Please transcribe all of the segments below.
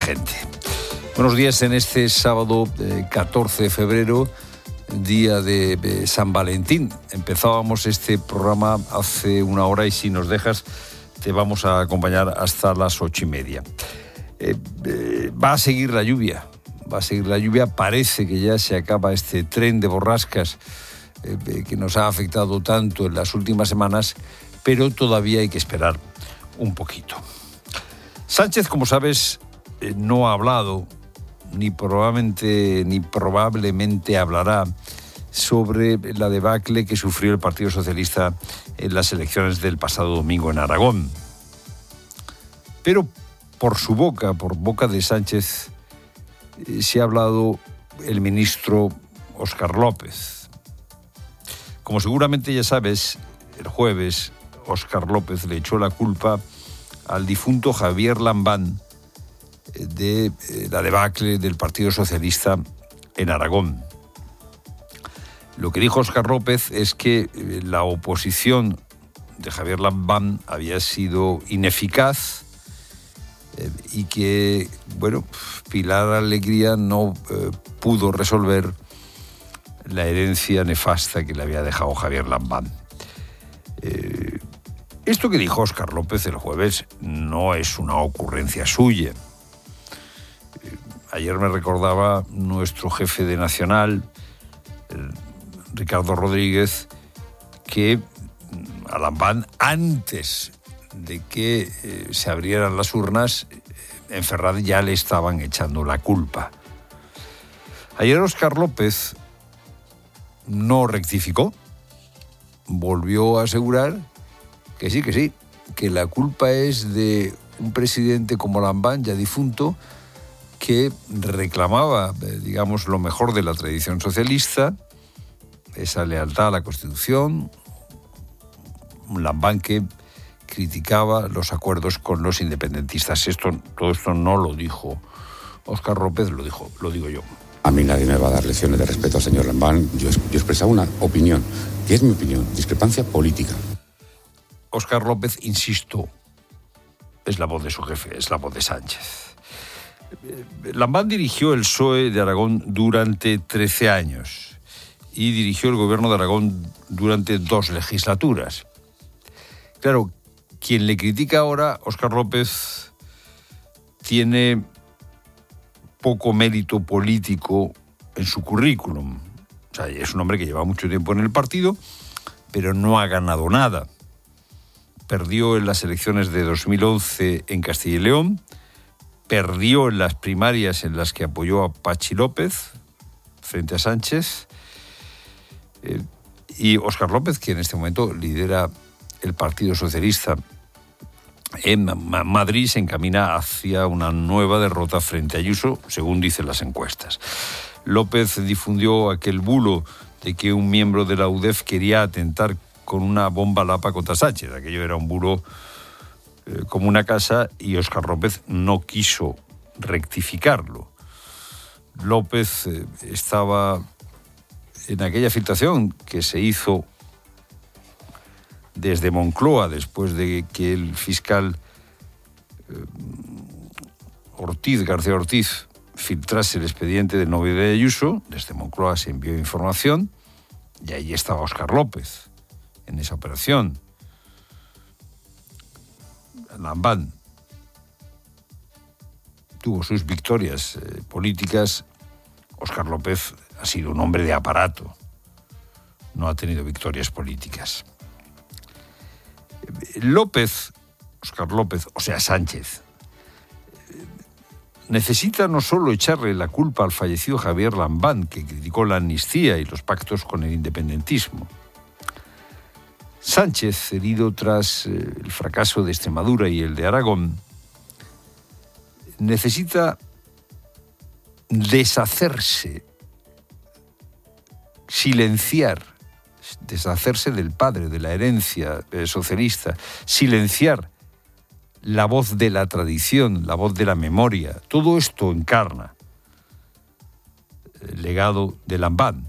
Gente. Buenos días en este sábado 14 de febrero, día de San Valentín. Empezábamos este programa hace una hora y si nos dejas te vamos a acompañar hasta las 8:30. Va a seguir la lluvia, parece que ya se acaba este tren de borrascas que nos ha afectado tanto en las últimas semanas, pero todavía hay que esperar un poquito. Sánchez, como sabes, no ha hablado, ni probablemente hablará sobre la debacle que sufrió el Partido Socialista en las elecciones del pasado domingo en Aragón. Pero por boca de Sánchez, se ha hablado el ministro Óscar López. Como seguramente ya sabes, el jueves Óscar López le echó la culpa al difunto Javier Lambán de la debacle del Partido Socialista en Aragón. Lo que dijo Óscar López es que la oposición de Javier Lambán había sido ineficaz y que, Pilar Alegría no pudo resolver la herencia nefasta que le había dejado Javier Lambán. Esto que dijo Óscar López el jueves no es una ocurrencia suya. Ayer me recordaba nuestro jefe de Nacional, Ricardo Rodríguez, que a Lambán, antes de que se abrieran las urnas, en Ferraz ya le estaban echando la culpa. Ayer Óscar López no rectificó, volvió a asegurar que sí, que la culpa es de un presidente como Lambán, ya difunto, que reclamaba, lo mejor de la tradición socialista, esa lealtad a la Constitución, un Lambán que criticaba los acuerdos con los independentistas. Todo esto no lo dijo Óscar López, lo digo yo. A mí nadie me va a dar lecciones de respeto al señor Lambán. Yo expresaba una opinión, que es mi opinión, discrepancia política. Óscar López, insisto, es la voz de su jefe, es la voz de Sánchez. Lambán dirigió el PSOE de Aragón durante 13 años y dirigió el gobierno de Aragón durante 2 legislaturas. Claro, quien le critica ahora, Óscar López, tiene poco mérito político en su currículum. O sea, es un hombre que lleva mucho tiempo en el partido, pero no ha ganado nada. Perdió en las elecciones de 2011 en Castilla y León, perdió en las primarias en las que apoyó a Pachi López frente a Sánchez, y Óscar López, que en este momento lidera el Partido Socialista en Madrid, se encamina hacia una nueva derrota frente a Ayuso, según dicen las encuestas. López difundió aquel bulo de que un miembro de la UDEF quería atentar con una bomba lapa contra Sánchez. Aquello era un bulo como una casa y Óscar López no quiso rectificarlo. López estaba en aquella filtración que se hizo desde Moncloa, después de que el fiscal García Ortiz filtrase el expediente del novio de Ayuso. Desde Moncloa se envió información y ahí estaba Óscar López en esa operación. Lambán tuvo sus victorias políticas. Óscar López ha sido un hombre de aparato, no ha tenido victorias políticas. Óscar López, o sea Sánchez, necesita no solo echarle la culpa al fallecido Javier Lambán, que criticó la amnistía y los pactos con el independentismo. Sánchez, herido tras el fracaso de Extremadura y el de Aragón, necesita deshacerse, deshacerse del padre, de la herencia socialista, silenciar la voz de la tradición, la voz de la memoria. Todo esto encarna el legado de Lambán.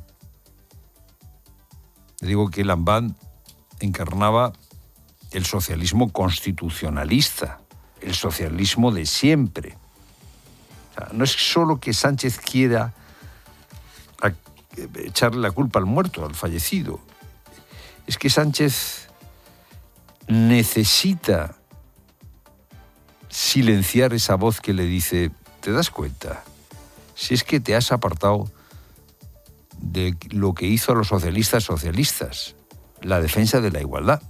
Le digo que Lambán encarnaba el socialismo constitucionalista, el socialismo de siempre. O sea, no es solo que Sánchez quiera echarle la culpa al muerto, al fallecido. Es que Sánchez necesita silenciar esa voz que le dice: ¿te das cuenta? Si es que te has apartado de lo que hizo a los socialistas, la defensa de la igualdad.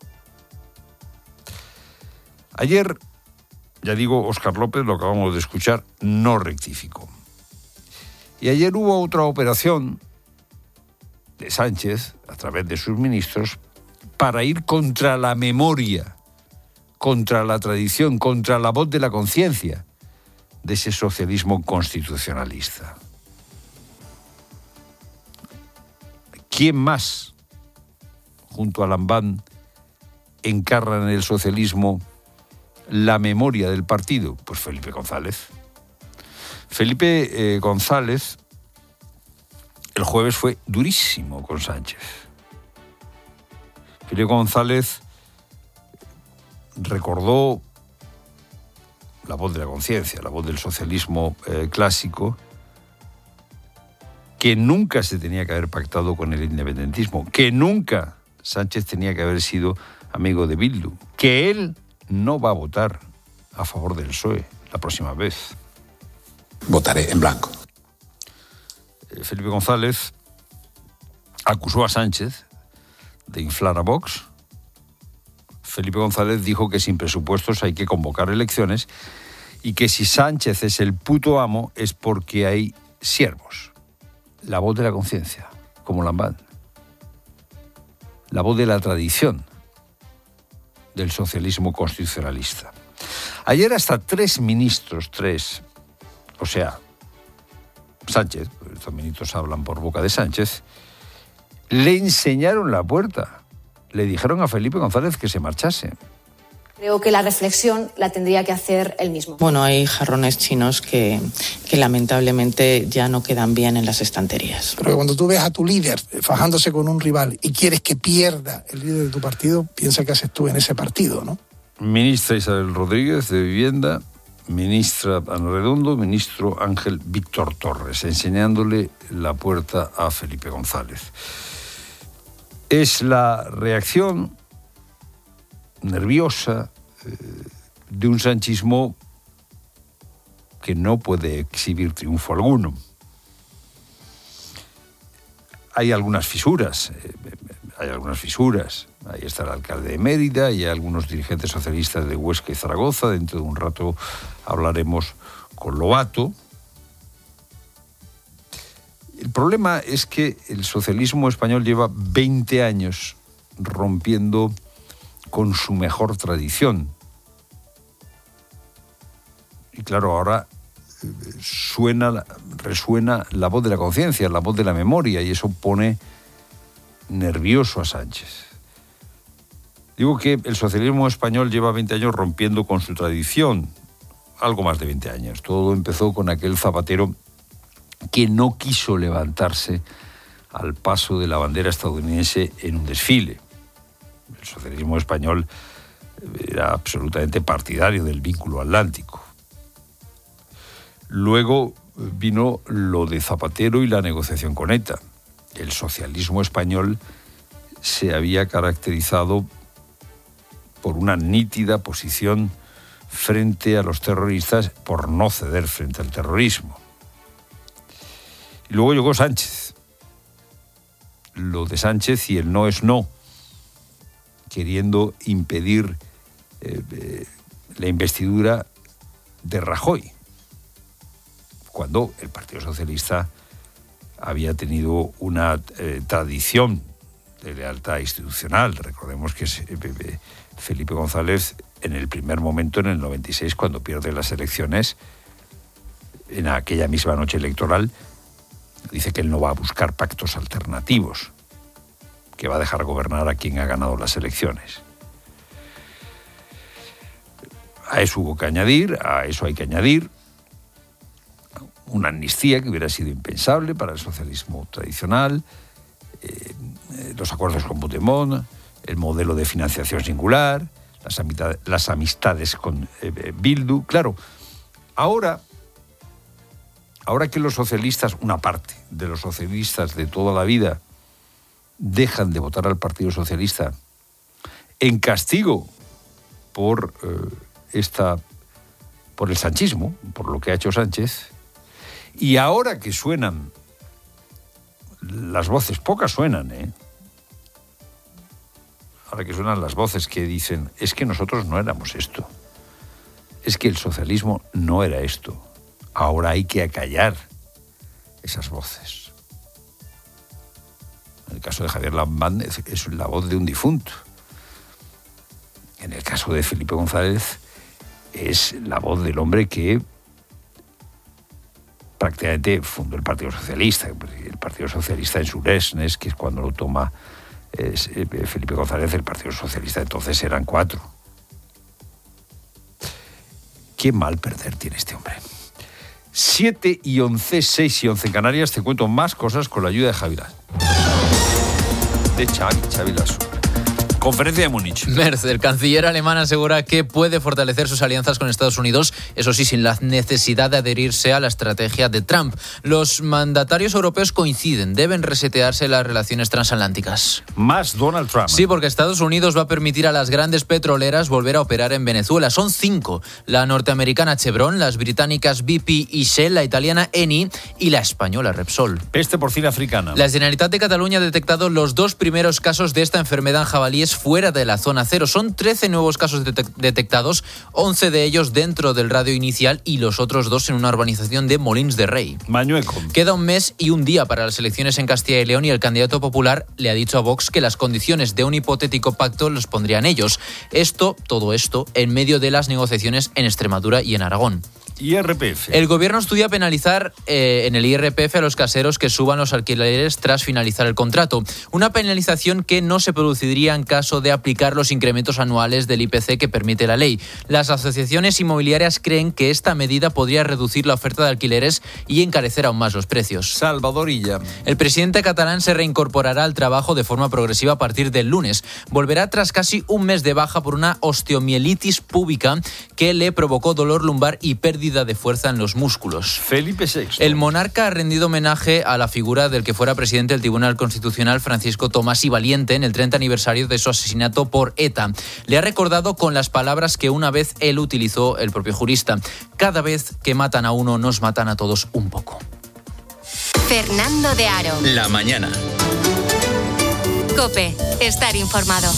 Ayer, ya digo, Óscar López, lo acabamos de escuchar, no rectificó. Y ayer hubo otra operación de Sánchez, a través de sus ministros, para ir contra la memoria, contra la tradición, contra la voz de la conciencia de ese socialismo constitucionalista. ¿Quién más, junto a Lambán, encarna en el socialismo la memoria del partido? Pues Felipe González. Felipe González el jueves fue durísimo con Sánchez. Felipe González recordó la voz de la conciencia, la voz del socialismo clásico, que nunca se tenía que haber pactado con el independentismo, que nunca Sánchez tenía que haber sido amigo de Bildu, que él no va a votar a favor del PSOE la próxima vez. Votaré en blanco. Felipe González acusó a Sánchez de inflar a Vox. Felipe González dijo que sin presupuestos hay que convocar elecciones y que si Sánchez es el puto amo es porque hay siervos. La voz de la conciencia, como Lambán. La voz de la tradición del socialismo constitucionalista. Ayer hasta 3 ministros, o sea, Sánchez, estos ministros hablan por boca de Sánchez, le enseñaron la puerta. Le dijeron a Felipe González que se marchase. Creo que la reflexión la tendría que hacer él mismo. Bueno, hay jarrones chinos que lamentablemente ya no quedan bien en las estanterías. Pero cuando tú ves a tu líder fajándose con un rival y quieres que pierda el líder de tu partido, piensa que haces tú en ese partido, ¿no? Ministra Isabel Rodríguez, de Vivienda, ministra Ana Redondo, ministro Ángel Víctor Torres, enseñándole la puerta a Felipe González. Es la reacción nerviosa de un sanchismo que no puede exhibir triunfo alguno. Hay algunas fisuras. Ahí está el alcalde de Mérida y algunos dirigentes socialistas de Huesca y Zaragoza. Dentro de un rato hablaremos con Lobato. El problema es que el socialismo español lleva 20 años rompiendo con su mejor tradición. Y claro, ahora resuena la voz de la conciencia, la voz de la memoria, y eso pone nervioso a Sánchez. Digo que el socialismo español lleva 20 años rompiendo con su tradición, algo más de 20 años. Todo empezó con aquel Zapatero que no quiso levantarse al paso de la bandera estadounidense en un desfile. El socialismo español era absolutamente partidario del vínculo atlántico. Luego vino lo de Zapatero y la negociación con ETA. El socialismo español se había caracterizado por una nítida posición frente a los terroristas, por no ceder frente al terrorismo. Y luego llegó Sánchez. Lo de Sánchez y el no es no, queriendo impedir la investidura de Rajoy, cuando el Partido Socialista había tenido una tradición de lealtad institucional. Recordemos que Felipe González, en el primer momento, en el 96, cuando pierde las elecciones, en aquella misma noche electoral, dice que él no va a buscar pactos alternativos, que va a dejar gobernar a quien ha ganado las elecciones. A eso hay que añadir una amnistía que hubiera sido impensable para el socialismo tradicional, los acuerdos con Puigdemont, el modelo de financiación singular, las amistades con Bildu. Claro, ahora ahora que los socialistas, una parte de los socialistas de toda la vida, dejan de votar al Partido Socialista en castigo por el sanchismo, por lo que ha hecho Sánchez, y ahora que suenan las voces, pocas suenan, ahora que suenan las voces que dicen, es que nosotros no éramos esto, es que el socialismo no era esto, ahora hay que acallar esas voces. En el caso de Javier Lambán es la voz de un difunto. En el caso de Felipe González es la voz del hombre que prácticamente fundó el Partido Socialista. El Partido Socialista en su Lesnes, que es cuando lo toma Felipe González, el Partido Socialista entonces eran 4. Qué mal perder tiene este hombre. 7:11, 6:11 en Canarias. Te cuento más cosas con la ayuda de Javi Lasso. De Xavi Lasso. Conferencia de Múnich. Merz, el canciller alemán, asegura que puede fortalecer sus alianzas con Estados Unidos, eso sí, sin la necesidad de adherirse a la estrategia de Trump. Los mandatarios europeos coinciden, deben resetearse las relaciones transatlánticas. Más Donald Trump. Sí, porque Estados Unidos va a permitir a las grandes petroleras volver a operar en Venezuela. Son 5, la norteamericana Chevron, las británicas BP y Shell, la italiana Eni y la española Repsol. Peste porcina africana. La Generalitat de Cataluña ha detectado los 2 primeros casos de esta enfermedad en jabalíes fuera de la zona cero. Son 13 nuevos casos detectados, 11 de ellos dentro del radio inicial y los otros 2 en una urbanización de Molins de Rey. Mañueco. Queda un mes y un día para las elecciones en Castilla y León y el candidato popular le ha dicho a Vox que las condiciones de un hipotético pacto los pondrían ellos. Todo esto, en medio de las negociaciones en Extremadura y en Aragón. IRPF. El gobierno estudia penalizar en el IRPF a los caseros que suban los alquileres tras finalizar el contrato. Una penalización que no se produciría en caso de aplicar los incrementos anuales del IPC que permite la ley. Las asociaciones inmobiliarias creen que esta medida podría reducir la oferta de alquileres y encarecer aún más los precios. Salvador Illa. El presidente catalán se reincorporará al trabajo de forma progresiva a partir del lunes. Volverá tras casi un mes de baja por una osteomielitis púbica que le provocó dolor lumbar y pérdida de fuerza en los músculos. Felipe VI. El monarca ha rendido homenaje a la figura del que fuera presidente del Tribunal Constitucional, Francisco Tomás y Valiente, en el 30 aniversario de su asesinato por ETA. Le ha recordado con las palabras que una vez él utilizó, el propio jurista: cada vez que matan a uno, nos matan a todos un poco. Fernando de Aro. La mañana. COPE. Estar informado.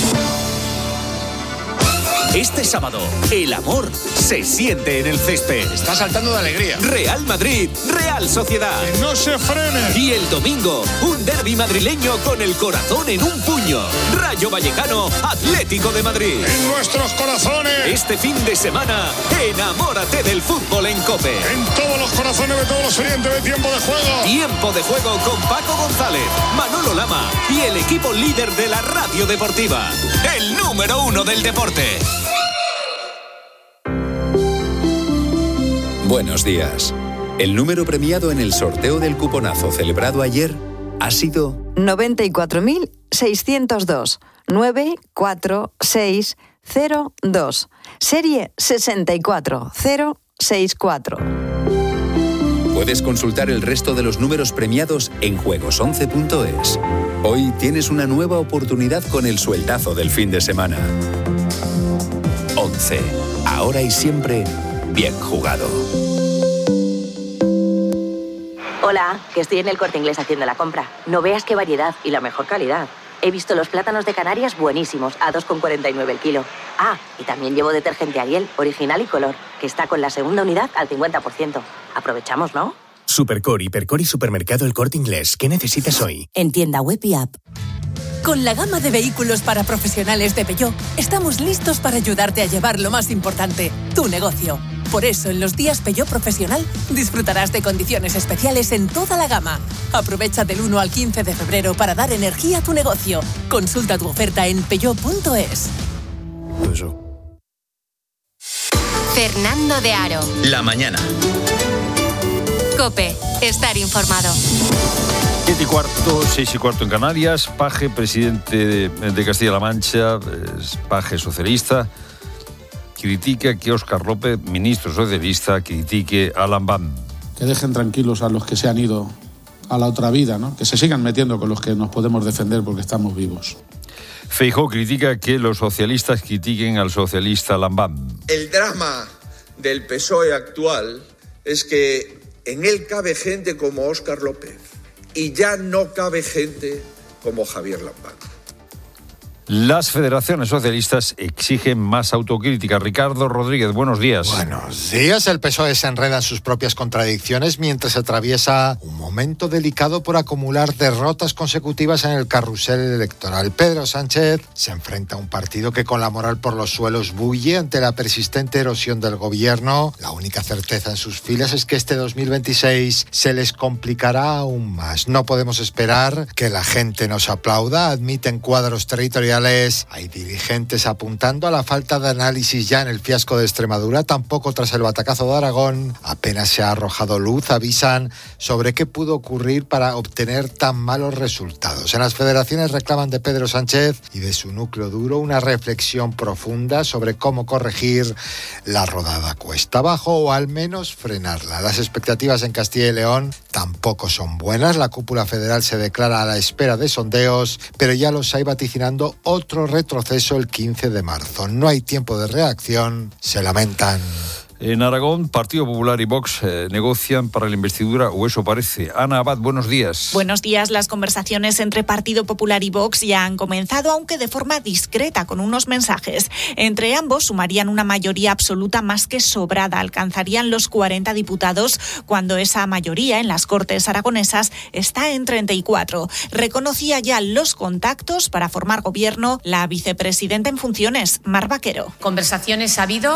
Este sábado, el amor se siente en el césped. Está saltando de alegría. Real Madrid, Real Sociedad. ¡Que no se frene! Y el domingo, un derbi madrileño con el corazón en un puño. Rayo Vallecano, Atlético de Madrid. ¡En nuestros corazones! Este fin de semana, enamórate del fútbol en COPE. En todos los corazones de todos los oyentes de Tiempo de Juego. Tiempo de Juego con Paco González, Manolo Lama y el equipo líder de la radio deportiva. El número 1 del deporte. Buenos días. El número premiado en el sorteo del cuponazo celebrado ayer ha sido 94.602 94602. Serie 64064. Puedes consultar el resto de los números premiados en juegos11.es. Hoy tienes una nueva oportunidad con el sueldazo del fin de semana. 11. Ahora y siempre, bien jugado. Hola, que estoy en el Corte Inglés haciendo la compra. No veas qué variedad y la mejor calidad. He visto los plátanos de Canarias buenísimos, a 2,49 el kilo. Ah, y también llevo detergente Ariel, original y color, que está con la segunda unidad al 50%. Aprovechamos, ¿no? Supercor, Hipercor y Supermercado El Corte Inglés. ¿Qué necesitas hoy? En tienda web y app. Con la gama de vehículos para profesionales de Peugeot, estamos listos para ayudarte a llevar lo más importante, tu negocio. Por eso, en los días Peugeot Profesional, disfrutarás de condiciones especiales en toda la gama. Aprovecha del 1 al 15 de febrero para dar energía a tu negocio. Consulta tu oferta en peugeot.es. Fernando de Aro. La mañana. COPE. Estar informado. 7:15, 6:15 en Canarias. Paje, presidente de Castilla-La Mancha, Paje socialista, critica que Óscar López, ministro socialista, critique a Lambán. que dejen tranquilos a los que se han ido a la otra vida, ¿no? Que se sigan metiendo con los que nos podemos defender porque estamos vivos. Feijóo critica que los socialistas critiquen al socialista Lambán. El drama del PSOE actual es que en él cabe gente como Óscar López y ya no cabe gente como Javier Lambán. Las federaciones socialistas exigen más autocrítica. Ricardo Rodríguez, buenos días. Buenos días. El PSOE se enreda en sus propias contradicciones mientras atraviesa un momento delicado por acumular derrotas consecutivas en el carrusel electoral. Pedro Sánchez se enfrenta a un partido que con la moral por los suelos bulle ante la persistente erosión del gobierno. La única certeza en sus filas es que este 2026 se les complicará aún más. No podemos esperar que la gente nos aplauda, admiten cuadros territoriales. Hay dirigentes apuntando a la falta de análisis ya en el fiasco de Extremadura, tampoco tras el batacazo de Aragón. Apenas se ha arrojado luz, avisan sobre qué pudo ocurrir para obtener tan malos resultados. En las federaciones reclaman de Pedro Sánchez y de su núcleo duro una reflexión profunda sobre cómo corregir la rodada cuesta abajo o al menos frenarla. Las expectativas en Castilla y León tampoco son buenas. La cúpula federal se declara a la espera de sondeos, pero ya los hay vaticinando otro retroceso el 15 de marzo. No hay tiempo de reacción, se lamentan. En Aragón, Partido Popular y Vox negocian para la investidura, o eso parece. Ana Abad, buenos días. Buenos días. Las conversaciones entre Partido Popular y Vox ya han comenzado, aunque de forma discreta, con unos mensajes. Entre ambos sumarían una mayoría absoluta más que sobrada. Alcanzarían los 40 diputados, cuando esa mayoría en las Cortes aragonesas está en 34. Reconocía ya los contactos para formar gobierno la vicepresidenta en funciones, Mar Vaquero. Conversaciones ha habido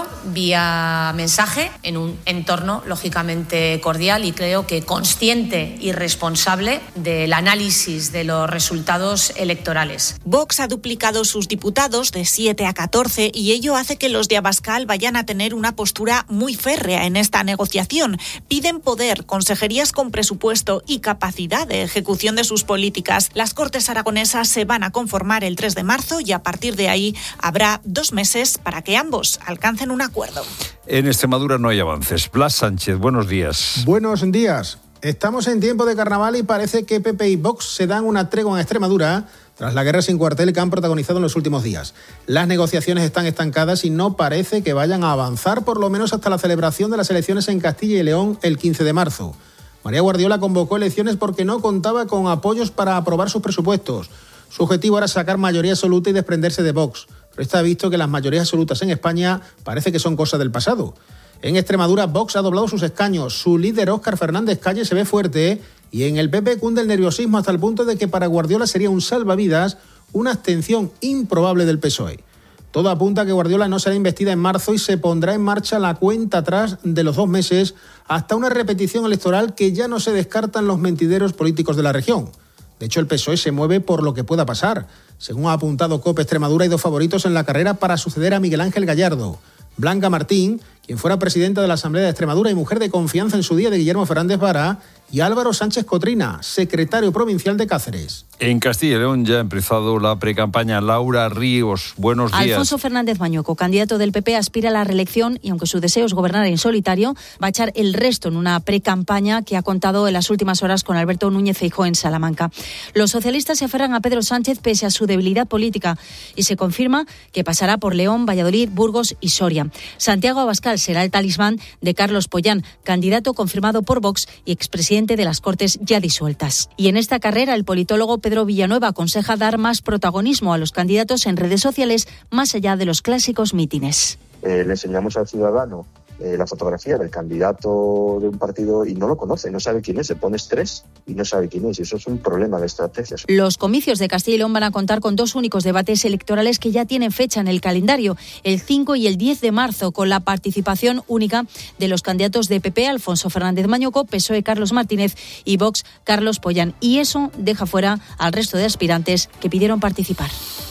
vía mensaje en un entorno lógicamente cordial y creo que consciente y responsable del análisis de los resultados electorales. Vox ha duplicado sus diputados de 7 a 14 y ello hace que los de Abascal vayan a tener una postura muy férrea en esta negociación. Piden poder, consejerías con presupuesto y capacidad de ejecución de sus políticas. Las Cortes aragonesas se van a conformar el 3 de marzo y a partir de ahí habrá 2 meses para que ambos alcancen un acuerdo. En Extremadura no hay avances. Blas Sánchez, buenos días. Buenos días. Estamos en tiempo de carnaval y parece que PP y Vox se dan una tregua en Extremadura tras la guerra sin cuartel que han protagonizado en los últimos días. Las negociaciones están estancadas y no parece que vayan a avanzar, por lo menos hasta la celebración de las elecciones en Castilla y León el 15 de marzo. María Guardiola convocó elecciones porque no contaba con apoyos para aprobar sus presupuestos. Su objetivo era sacar mayoría absoluta y desprenderse de Vox. Pero está visto que las mayorías absolutas en España parece que son cosa del pasado. En Extremadura, Vox ha doblado sus escaños. Su líder, Óscar Fernández Calle, se ve fuerte y en el PP cunde el nerviosismo hasta el punto de que para Guardiola sería un salvavidas una abstención improbable del PSOE. Todo apunta a que Guardiola no será investida en marzo y se pondrá en marcha la cuenta atrás de los 2 meses hasta una repetición electoral que ya no se descartan los mentideros políticos de la región. De hecho, el PSOE se mueve por lo que pueda pasar. Según ha apuntado COPE Extremadura, hay 2 favoritos en la carrera para suceder a Miguel Ángel Gallardo. Blanca Martín, quien fuera presidenta de la Asamblea de Extremadura y mujer de confianza en su día de Guillermo Fernández Vara, y Álvaro Sánchez Cotrina, secretario provincial de Cáceres. En Castilla y León ya ha empezado la precampaña. Laura Ríos, buenos días. Alfonso Fernández Mañueco, candidato del PP, aspira a la reelección y aunque su deseo es gobernar en solitario, va a echar el resto en una precampaña que ha contado en las últimas horas con Alberto Núñez Feijóo en Salamanca. Los socialistas se aferran a Pedro Sánchez pese a su debilidad política y se confirma que pasará por León, Valladolid, Burgos y Soria. Santiago Abascal será el talismán de Carlos Pollán, candidato confirmado por Vox y expresidente de las Cortes ya disueltas. Y en esta carrera, el politólogo Pedro Villanueva aconseja dar más protagonismo a los candidatos en redes sociales más allá de los clásicos mítines. Le enseñamos al ciudadano la fotografía del candidato de un partido y no lo conoce, no sabe quién es, se pone estrés y no sabe quién es, y eso es un problema de estrategia. Los comicios de Castilla y León van a contar con 2 únicos debates electorales que ya tienen fecha en el calendario, el 5 y el 10 de marzo, con la participación única de los candidatos de PP, Alfonso Fernández Mañueco, PSOE, Carlos Martínez y Vox, Carlos Pollán. Y eso deja fuera al resto de aspirantes que pidieron participar.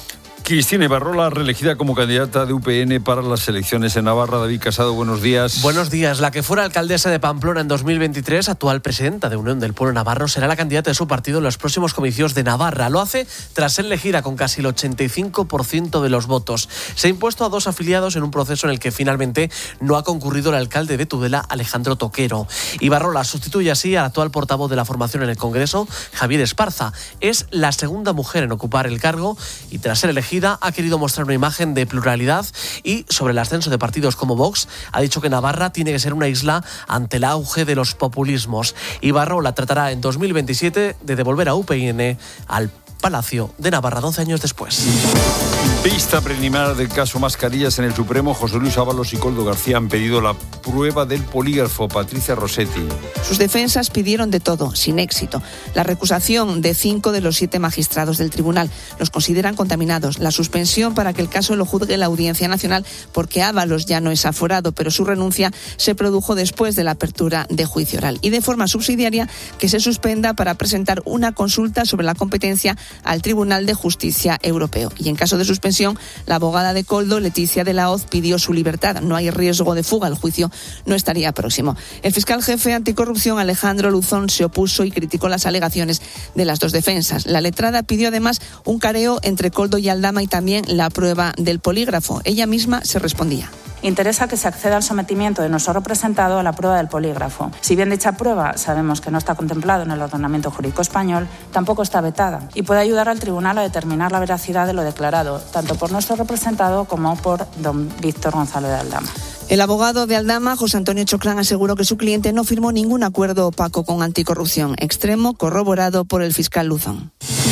Cristina Ibarrola, reelegida como candidata de UPN para las elecciones en Navarra. David Casado, buenos días. Buenos días. La que fuera alcaldesa de Pamplona en 2023, actual presidenta de Unión del Pueblo Navarro, será la candidata de su partido en los próximos comicios de Navarra. Lo hace tras ser elegida con casi el 85% de los votos. Se ha impuesto a 2 afiliados en un proceso en el que finalmente no ha concurrido el alcalde de Tudela, Alejandro Toquero. Ibarrola sustituye así al actual portavoz de la formación en el Congreso, Javier Esparza. Es la segunda mujer en ocupar el cargo y tras ser elegida ha querido mostrar una imagen de pluralidad y sobre el ascenso de partidos como Vox ha dicho que Navarra tiene que ser una isla ante el auge de los populismos. Ibarrola tratará en 2027 de devolver a UPN al Palacio de Navarra 12 años después. Vista preliminar del caso Mascarillas en el Supremo. José Luis Ábalos y Koldo García han pedido la prueba del polígrafo. Patricia Rossetti. Sus defensas pidieron de todo, sin éxito. La recusación de 5 de los 7 magistrados del tribunal los consideran contaminados. La suspensión para que el caso lo juzgue la Audiencia Nacional, porque Ábalos ya no es aforado, pero su renuncia se produjo después de la apertura de juicio oral. Y de forma subsidiaria, que se suspenda para presentar una consulta sobre la competencia al Tribunal de Justicia Europeo. Y en caso de suspensión, la abogada de Koldo, Leticia de la Hoz, pidió su libertad. No hay riesgo de fuga, el juicio no estaría próximo. El fiscal jefe anticorrupción, Alejandro Luzón, se opuso y criticó las alegaciones de las 2 defensas. La letrada pidió además un careo entre Koldo y Aldama y también la prueba del polígrafo. Ella misma se respondía. Interesa que se acceda al sometimiento de nuestro representado a la prueba del polígrafo. Si bien dicha prueba sabemos que no está contemplado en el ordenamiento jurídico español, tampoco está vetada y puede ayudar al tribunal a determinar la veracidad de lo declarado, tanto por nuestro representado como por don Víctor Gonzalo de Aldama. El abogado de Aldama, José Antonio Choclán, aseguró que su cliente no firmó ningún acuerdo opaco con anticorrupción, extremo corroborado por el fiscal Luzón.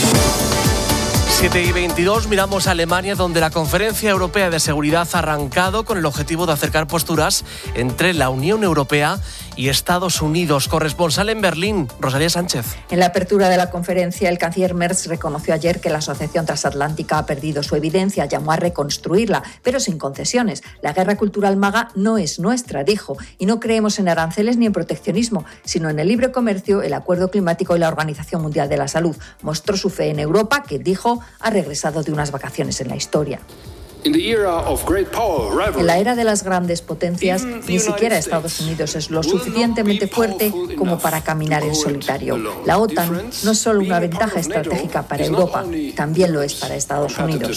7:22, miramos a Alemania, donde la Conferencia Europea de Seguridad ha arrancado con el objetivo de acercar posturas entre la Unión Europea y Estados Unidos. Corresponsal en Berlín, Rosalía Sánchez. En la apertura de la conferencia, el canciller Merz reconoció ayer que la asociación transatlántica ha perdido su evidencia, llamó a reconstruirla, pero sin concesiones. La guerra cultural maga no es nuestra, dijo, y no creemos en aranceles ni en proteccionismo, sino en el libre comercio, el acuerdo climático y la Organización Mundial de la Salud. Mostró su fe en Europa, que dijo ha regresado de unas vacaciones en la historia. En la era de las grandes potencias, ni siquiera Estados Unidos es lo suficientemente fuerte como para caminar en solitario. La OTAN no es solo una ventaja estratégica para Europa, también lo es para Estados Unidos.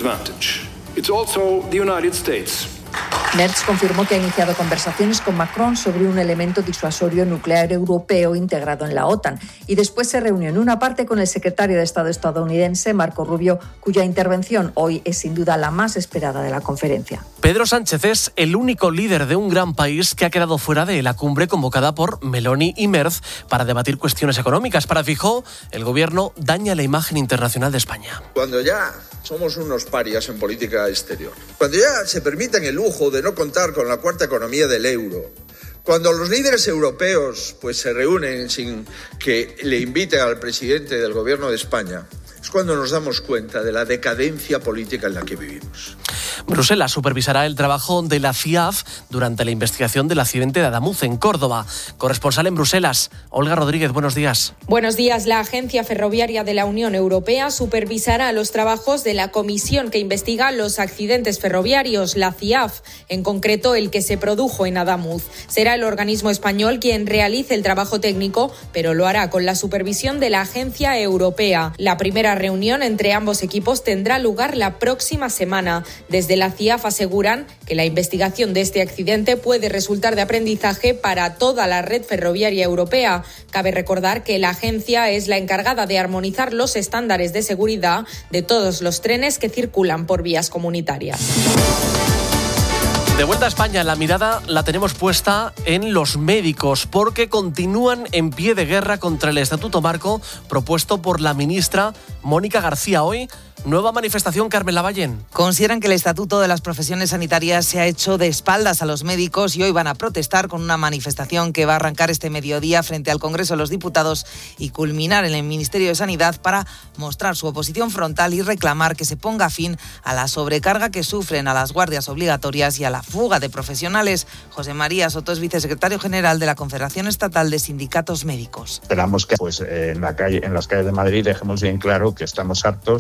Merz confirmó que ha iniciado conversaciones con Macron sobre un elemento disuasorio nuclear europeo integrado en la OTAN y después se reunió en una parte con el secretario de Estado estadounidense, Marco Rubio, cuya intervención hoy es sin duda la más esperada de la conferencia. Pedro Sánchez es el único líder de un gran país que ha quedado fuera de la cumbre convocada por Meloni y Merz para debatir cuestiones económicas. Para Feijóo, el gobierno daña la imagen internacional de España. Cuando ya somos unos parias en política exterior, cuando ya se permiten el lujo de no contar con la cuarta economía del euro, cuando los líderes europeos se reúnen sin que le inviten al presidente del gobierno de España, es cuando nos damos cuenta de la decadencia política en la que vivimos. Bruselas supervisará el trabajo de la CIAF durante la investigación del accidente de Adamuz en Córdoba. Corresponsal en Bruselas, Olga Rodríguez, buenos días. Buenos días. La Agencia Ferroviaria de la Unión Europea supervisará los trabajos de la comisión que investiga los accidentes ferroviarios, la CIAF, en concreto el que se produjo en Adamuz. Será el organismo español quien realice el trabajo técnico, pero lo hará con la supervisión de la Agencia Europea. La primera reunión entre ambos equipos tendrá lugar la próxima semana. Desde la CIAF aseguran que la investigación de este accidente puede resultar de aprendizaje para toda la red ferroviaria europea. Cabe recordar que la agencia es la encargada de armonizar los estándares de seguridad de todos los trenes que circulan por vías comunitarias. De vuelta a España, la mirada la tenemos puesta en los médicos porque continúan en pie de guerra contra el Estatuto Marco propuesto por la ministra Mónica García. Hoy, nueva manifestación, Carmen Lavallén. Consideran que el Estatuto de las Profesiones Sanitarias se ha hecho de espaldas a los médicos y hoy van a protestar con una manifestación que va a arrancar este mediodía frente al Congreso de los Diputados y culminar en el Ministerio de Sanidad para mostrar su oposición frontal y reclamar que se ponga fin a la sobrecarga que sufren a las guardias obligatorias y a la fuga de profesionales. José María Soto es vicesecretario general de la Confederación Estatal de Sindicatos Médicos. Esperamos que en las calles de Madrid dejemos bien claro que estamos hartos y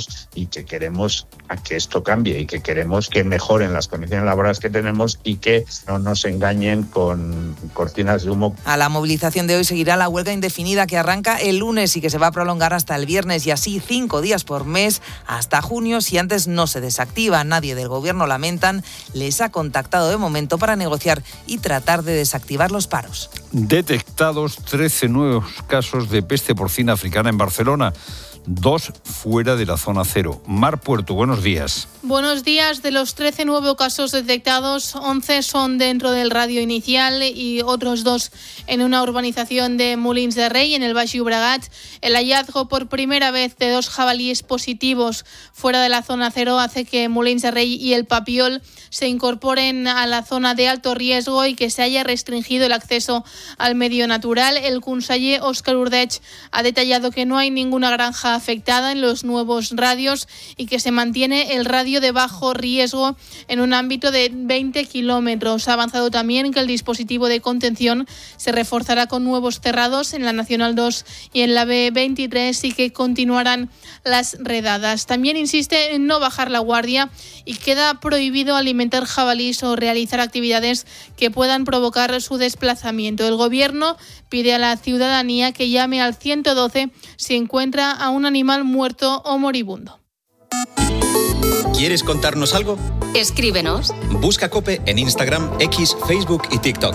que queremos a que esto cambie y que queremos que mejoren las condiciones laborales que tenemos y que no nos engañen con cortinas de humo. A la movilización de hoy seguirá la huelga indefinida que arranca el lunes y que se va a prolongar hasta el viernes y así 5 días por mes hasta junio si antes no se desactiva. Nadie del gobierno, lamentan, les ha contactado de momento para negociar y tratar de desactivar los paros. Detectados 13 nuevos casos de peste porcina africana en Barcelona. 2 fuera de la zona cero. Mar Puerto, buenos días. Buenos días. De los 13 nuevos casos detectados, 11 son dentro del radio inicial y otros 2 en una urbanización de Molins de Rey, en el Baix Llobregat. El hallazgo por primera vez de 2 jabalíes positivos fuera de la zona cero hace que Molins de Rey y el Papiol se incorporen a la zona de alto riesgo y que se haya restringido el acceso al medio natural. El conseller Òscar Ordeig ha detallado que no hay ninguna granja afectada en los nuevos radios y que se mantiene el radio de bajo riesgo en un ámbito de 20 kilómetros. Ha avanzado también que el dispositivo de contención se reforzará con nuevos cerrados en la Nacional 2 y en la B23 y que continuarán las redadas. También insiste en no bajar la guardia y queda prohibido alimentar jabalíes o realizar actividades que puedan provocar su desplazamiento. El Gobierno pide a la ciudadanía que llame al 112 si encuentra a un animal muerto o moribundo. ¿Quieres contarnos algo? Escríbenos. Busca COPE en Instagram, X, Facebook y TikTok.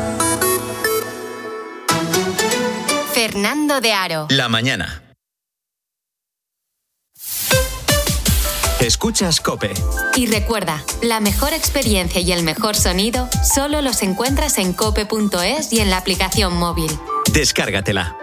Fernando de Aro. La mañana. Escuchas COPE. Y recuerda, la mejor experiencia y el mejor sonido solo los encuentras en cope.es y en la aplicación móvil. Descárgatela.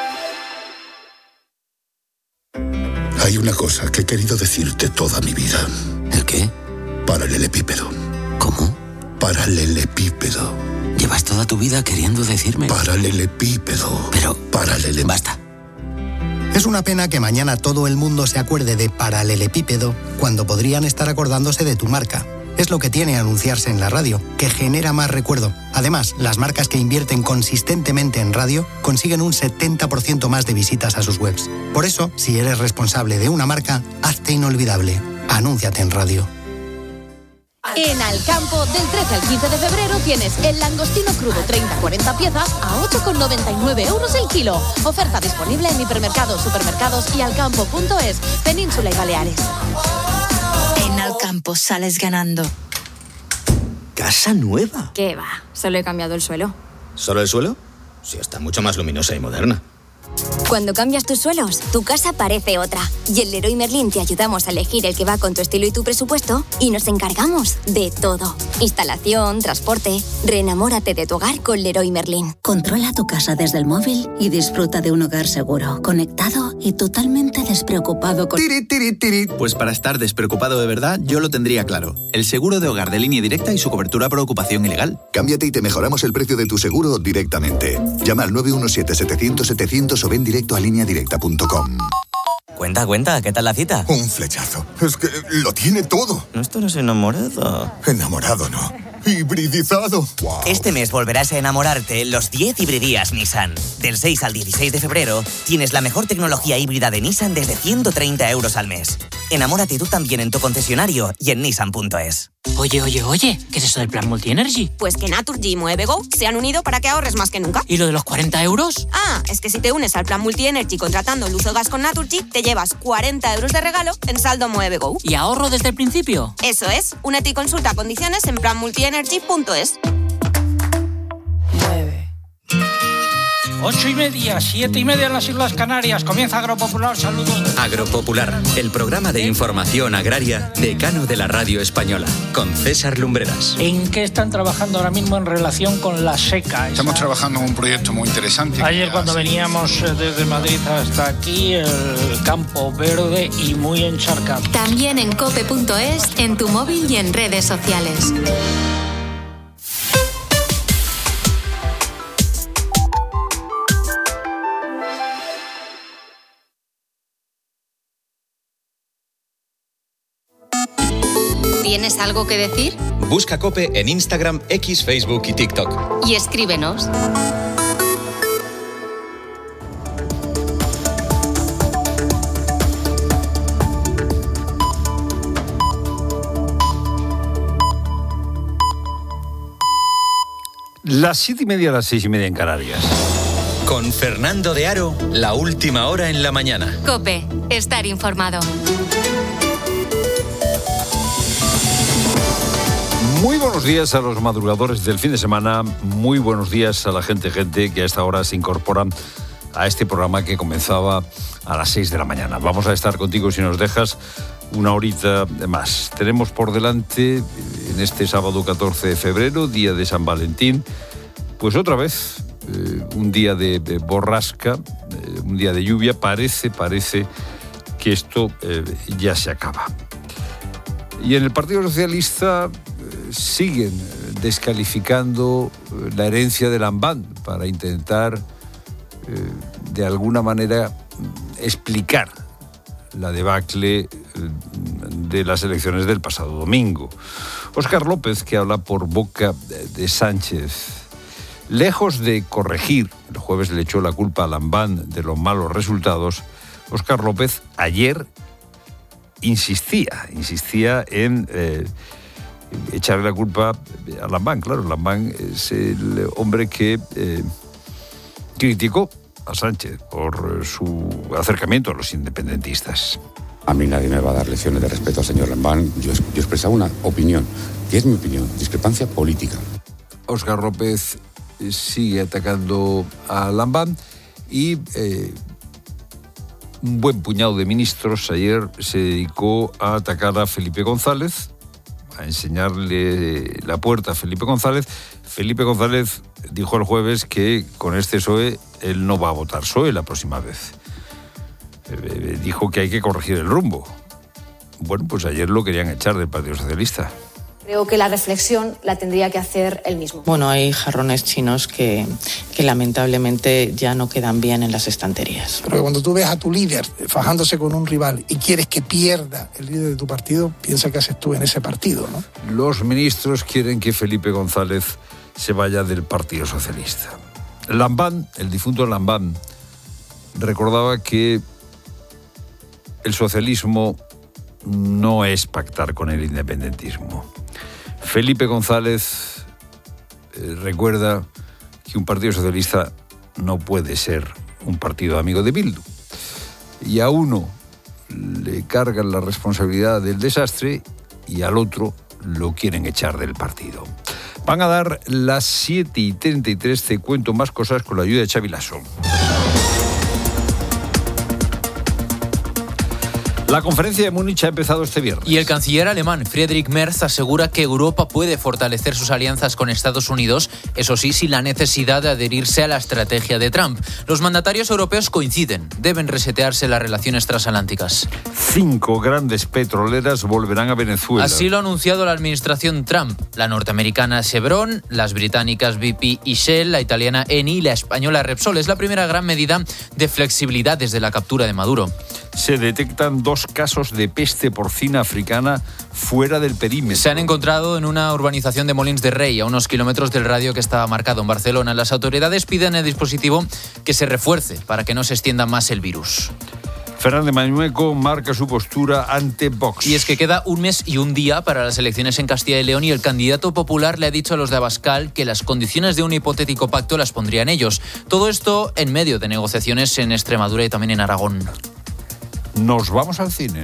Hay una cosa que he querido decirte toda mi vida. ¿El qué? Paralelepípedo. ¿Cómo? Paralelepípedo. ¿Llevas toda tu vida queriendo decirme? Paralelepípedo. Pero... Basta. Es una pena que mañana todo el mundo se acuerde de paralelepípedo cuando podrían estar acordándose de tu marca. Es lo que tiene anunciarse en la radio, que genera más recuerdo. Además, las marcas que invierten consistentemente en radio consiguen un 70% más de visitas a sus webs. Por eso, si eres responsable de una marca, hazte inolvidable. Anúnciate en radio. En Alcampo, del 13 al 15 de febrero tienes el langostino crudo 30-40 piezas a 8,99 € el kilo. Oferta disponible en hipermercados, supermercados y alcampo.es, Península y Baleares. En Alcampo sales ganando. ¿Casa nueva? ¿Qué va? Solo he cambiado el suelo. ¿Solo el suelo? Sí, está mucho más luminosa y moderna. Cuando cambias tus suelos, tu casa parece otra. Y en Leroy Merlin te ayudamos a elegir el que va con tu estilo y tu presupuesto y nos encargamos de todo. Instalación, transporte. Reenamórate de tu hogar con Leroy Merlin. Controla tu casa desde el móvil y disfruta de un hogar seguro, conectado y totalmente despreocupado con... Pues para estar despreocupado de verdad, yo lo tendría claro. El seguro de hogar de Línea Directa y su cobertura por ocupación ilegal. Cámbiate y te mejoramos el precio de tu seguro directamente. Llama al 917-700-700 o ven directo a lineadirecta.com. Cuenta, ¿qué tal la cita? Un flechazo. Es que lo tiene todo. No estarás enamorado. Enamorado no. Hibridizado. Wow. Este mes volverás a enamorarte en los 10 hibridías Nissan. Del 6 al 16 de febrero tienes la mejor tecnología híbrida de Nissan desde 130 € al mes. Enamórate tú también en tu concesionario y en nissan.es. Oye, ¿qué es eso del plan Multi-Energy? Pues que Naturgy y Moevego se han unido para que ahorres más que nunca. ¿Y lo de los 40 €? Ah, es que si te unes al plan Multi-Energy contratando luz o gas con Naturgy, te llevas 40 € de regalo en saldo Moevego. ¿Y ahorro desde el principio? Eso es. Únete y consulta condiciones en planmultienergy.es. 8:30, 7:30 en las Islas Canarias. Comienza Agropopular. Saludos. Agropopular, el programa de información agraria decano de la radio española, con César Lumbreras. ¿En qué están trabajando ahora mismo en relación con la seca? Estamos trabajando en un proyecto muy interesante. Ayer cuando veníamos desde Madrid hasta aquí, el campo verde y muy encharcado. También en cope.es, en tu móvil y en redes sociales. ¿Tienes algo que decir? Busca COPE en Instagram, X, Facebook y TikTok. Y escríbenos. Las 7:30, las 6:30 en Canarias. Con Fernando de Aro, la última hora en la mañana. COPE, estar informado. Muy buenos días a los madrugadores del fin de semana, muy buenos días a la gente que a esta hora se incorpora a este programa que comenzaba a las 6 de la mañana. Vamos a estar contigo, si nos dejas, una horita más. Tenemos por delante, en este sábado 14 de febrero, día de San Valentín, pues otra vez, un día de borrasca, un día de lluvia. Parece que esto ya se acaba. Y en el Partido Socialista siguen descalificando la herencia de Lambán para intentar, de alguna manera, explicar la debacle de las elecciones del pasado domingo. Óscar López, que habla por boca de Sánchez, lejos de corregir, el jueves le echó la culpa a Lambán de los malos resultados, Óscar López ayer insistía en echarle la culpa a Lambán. Claro, Lambán es el hombre que criticó a Sánchez por su acercamiento a los independentistas. A mí nadie me va a dar lecciones de respeto al señor Lambán. Yo expresaba una opinión, que es mi opinión, discrepancia política. Óscar López sigue atacando a Lambán y un buen puñado de ministros ayer se dedicó a atacar a Felipe González, a enseñarle la puerta a Felipe González. Felipe González dijo el jueves que con este PSOE él no va a votar PSOE la próxima vez. Dijo que hay que corregir el rumbo. Bueno, pues ayer lo querían echar del Partido Socialista. Creo que la reflexión la tendría que hacer él mismo. Bueno, hay jarrones chinos que lamentablemente ya no quedan bien en las estanterías. Porque cuando tú ves a tu líder fajándose con un rival y quieres que pierda el líder de tu partido, piensa que haces tú en ese partido, ¿no? Los ministros quieren que Felipe González se vaya del Partido Socialista. Lambán, el difunto Lambán, recordaba que el socialismo no es pactar con el independentismo. Felipe González recuerda que un partido socialista no puede ser un partido amigo de Bildu. Y a uno le cargan la responsabilidad del desastre y al otro lo quieren echar del partido. Van a dar las 7:33. Te cuento más cosas con la ayuda de Xavi Lasso. La conferencia de Múnich ha empezado este viernes. Y el canciller alemán Friedrich Merz asegura que Europa puede fortalecer sus alianzas con Estados Unidos, eso sí, sin la necesidad de adherirse a la estrategia de Trump. Los mandatarios europeos coinciden, deben resetearse las relaciones transatlánticas. 5 grandes petroleras volverán a Venezuela. Así lo ha anunciado la administración Trump. La norteamericana Chevron, las británicas BP y Shell, la italiana Eni y la española Repsol. Es la primera gran medida de flexibilidad desde la captura de Maduro. Se detectan 2 casos de peste porcina africana fuera del perímetro. Se han encontrado en una urbanización de Molins de Rey, a unos kilómetros del radio que estaba marcado en Barcelona. Las autoridades piden el dispositivo que se refuerce para que no se extienda más el virus. Fernández Mañueco marca su postura ante Vox. Y es que queda un mes y un día para las elecciones en Castilla y León y el candidato popular le ha dicho a los de Abascal que las condiciones de un hipotético pacto las pondrían ellos. Todo esto en medio de negociaciones en Extremadura y también en Aragón. Nos vamos al cine.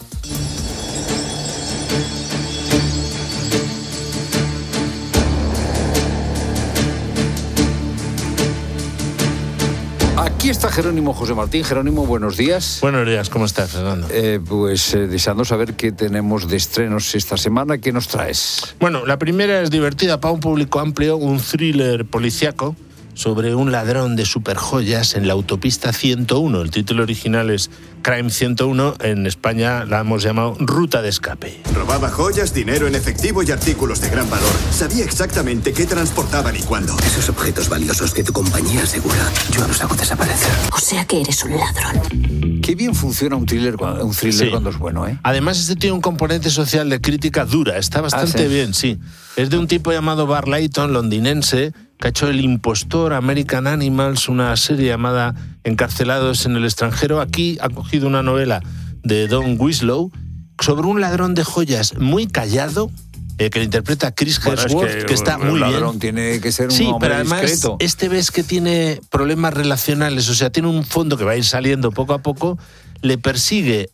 Aquí está Jerónimo José Martín. Jerónimo, buenos días. Buenos días, ¿cómo estás, Fernando? Deseando saber qué tenemos de estrenos esta semana. ¿Qué nos traes? Bueno, la primera es divertida para un público amplio, un thriller policíaco sobre un ladrón de superjoyas en la autopista 101. El título original es Crime 101, en España la hemos llamado Ruta de Escape. Robaba joyas, dinero en efectivo y artículos de gran valor. Sabía exactamente qué transportaban y cuándo. Esos objetos valiosos que tu compañía asegura, yo los hago desaparecer. O sea que eres un ladrón. Qué bien funciona un thriller cuando es bueno, ¿eh? Además, este tiene un componente social de crítica dura. Está bastante bien, sí. Es de un tipo llamado Bar Layton, londinense, que ha hecho El Impostor, American Animals, una serie llamada Encarcelados en el extranjero. Aquí ha cogido una novela de Don Winslow sobre un ladrón de joyas muy callado, que le interpreta Chris Hemsworth, que está muy bien. El ladrón tiene que ser un hombre pero además, discreto. este ves que tiene problemas relacionales, o sea, tiene un fondo que va a ir saliendo poco a poco, le persigue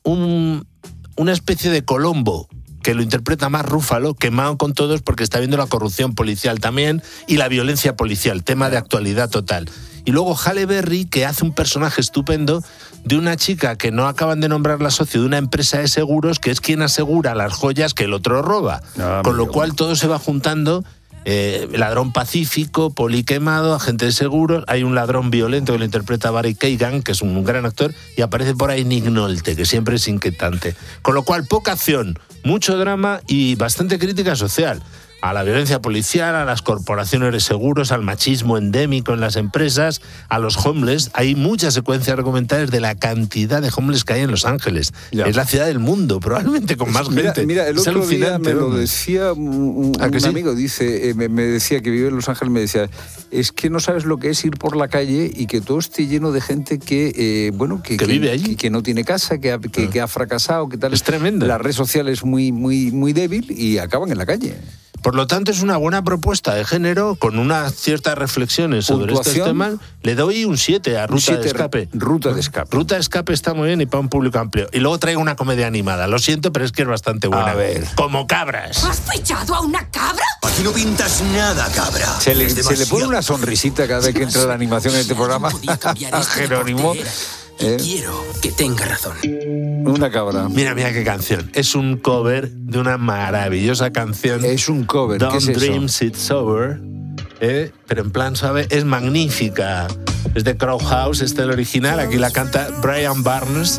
una especie de Colombo, que lo interpreta más Rúfalo, quemado con todos porque está viendo la corrupción policial también y la violencia policial, tema de actualidad total. Y luego Halle Berry, que hace un personaje estupendo de una chica que no acaban de nombrar la socio de una empresa de seguros, que es quien asegura las joyas que el otro roba. Con lo cual todo se va juntando. Ladrón pacífico, poli quemado, agente de seguros, hay un ladrón violento que lo interpreta Barry Keoghan, que es un gran actor, y aparece por ahí Nick Nolte, que siempre es inquietante. Con lo cual, poca acción, mucho drama y bastante crítica social. A la violencia policial, a las corporaciones de seguros, al machismo endémico en las empresas, a los homeless. Hay muchas secuencias documentales de la cantidad de homeless que hay en Los Ángeles. Ya. Es la ciudad del mundo, probablemente con más gente. Mira, el otro día me lo decía un amigo, dice, me decía que vive en Los Ángeles, me decía, es que no sabes lo que es ir por la calle y que todo esté lleno de gente que vive allí, que no tiene casa, que ha fracasado, que tal. Es tremendo. La red social es muy débil y acaban en la calle. Por lo tanto, es una buena propuesta de género con unas ciertas reflexiones sobre estos temas. Le doy un 7 a Ruta de Escape. Ruta de Escape. Ruta de Escape está muy bien y para un público amplio. Y luego traigo una comedia animada. Lo siento, pero es que es bastante buena. A ver. Como Cabras. ¿Has fichado a una cabra? Aquí no pintas nada, cabra. Se le pone una sonrisita cada vez que entra la animación en este programa a Jerónimo. Quiero que tenga razón. Una cabra. Mira qué canción. Es un cover de una maravillosa canción. Es un cover. Don't ¿Qué es Dream eso? It's Over. Pero en plan suave. Es magnífica. Es de Crow House, este es el original. Aquí la canta Brian Barnes.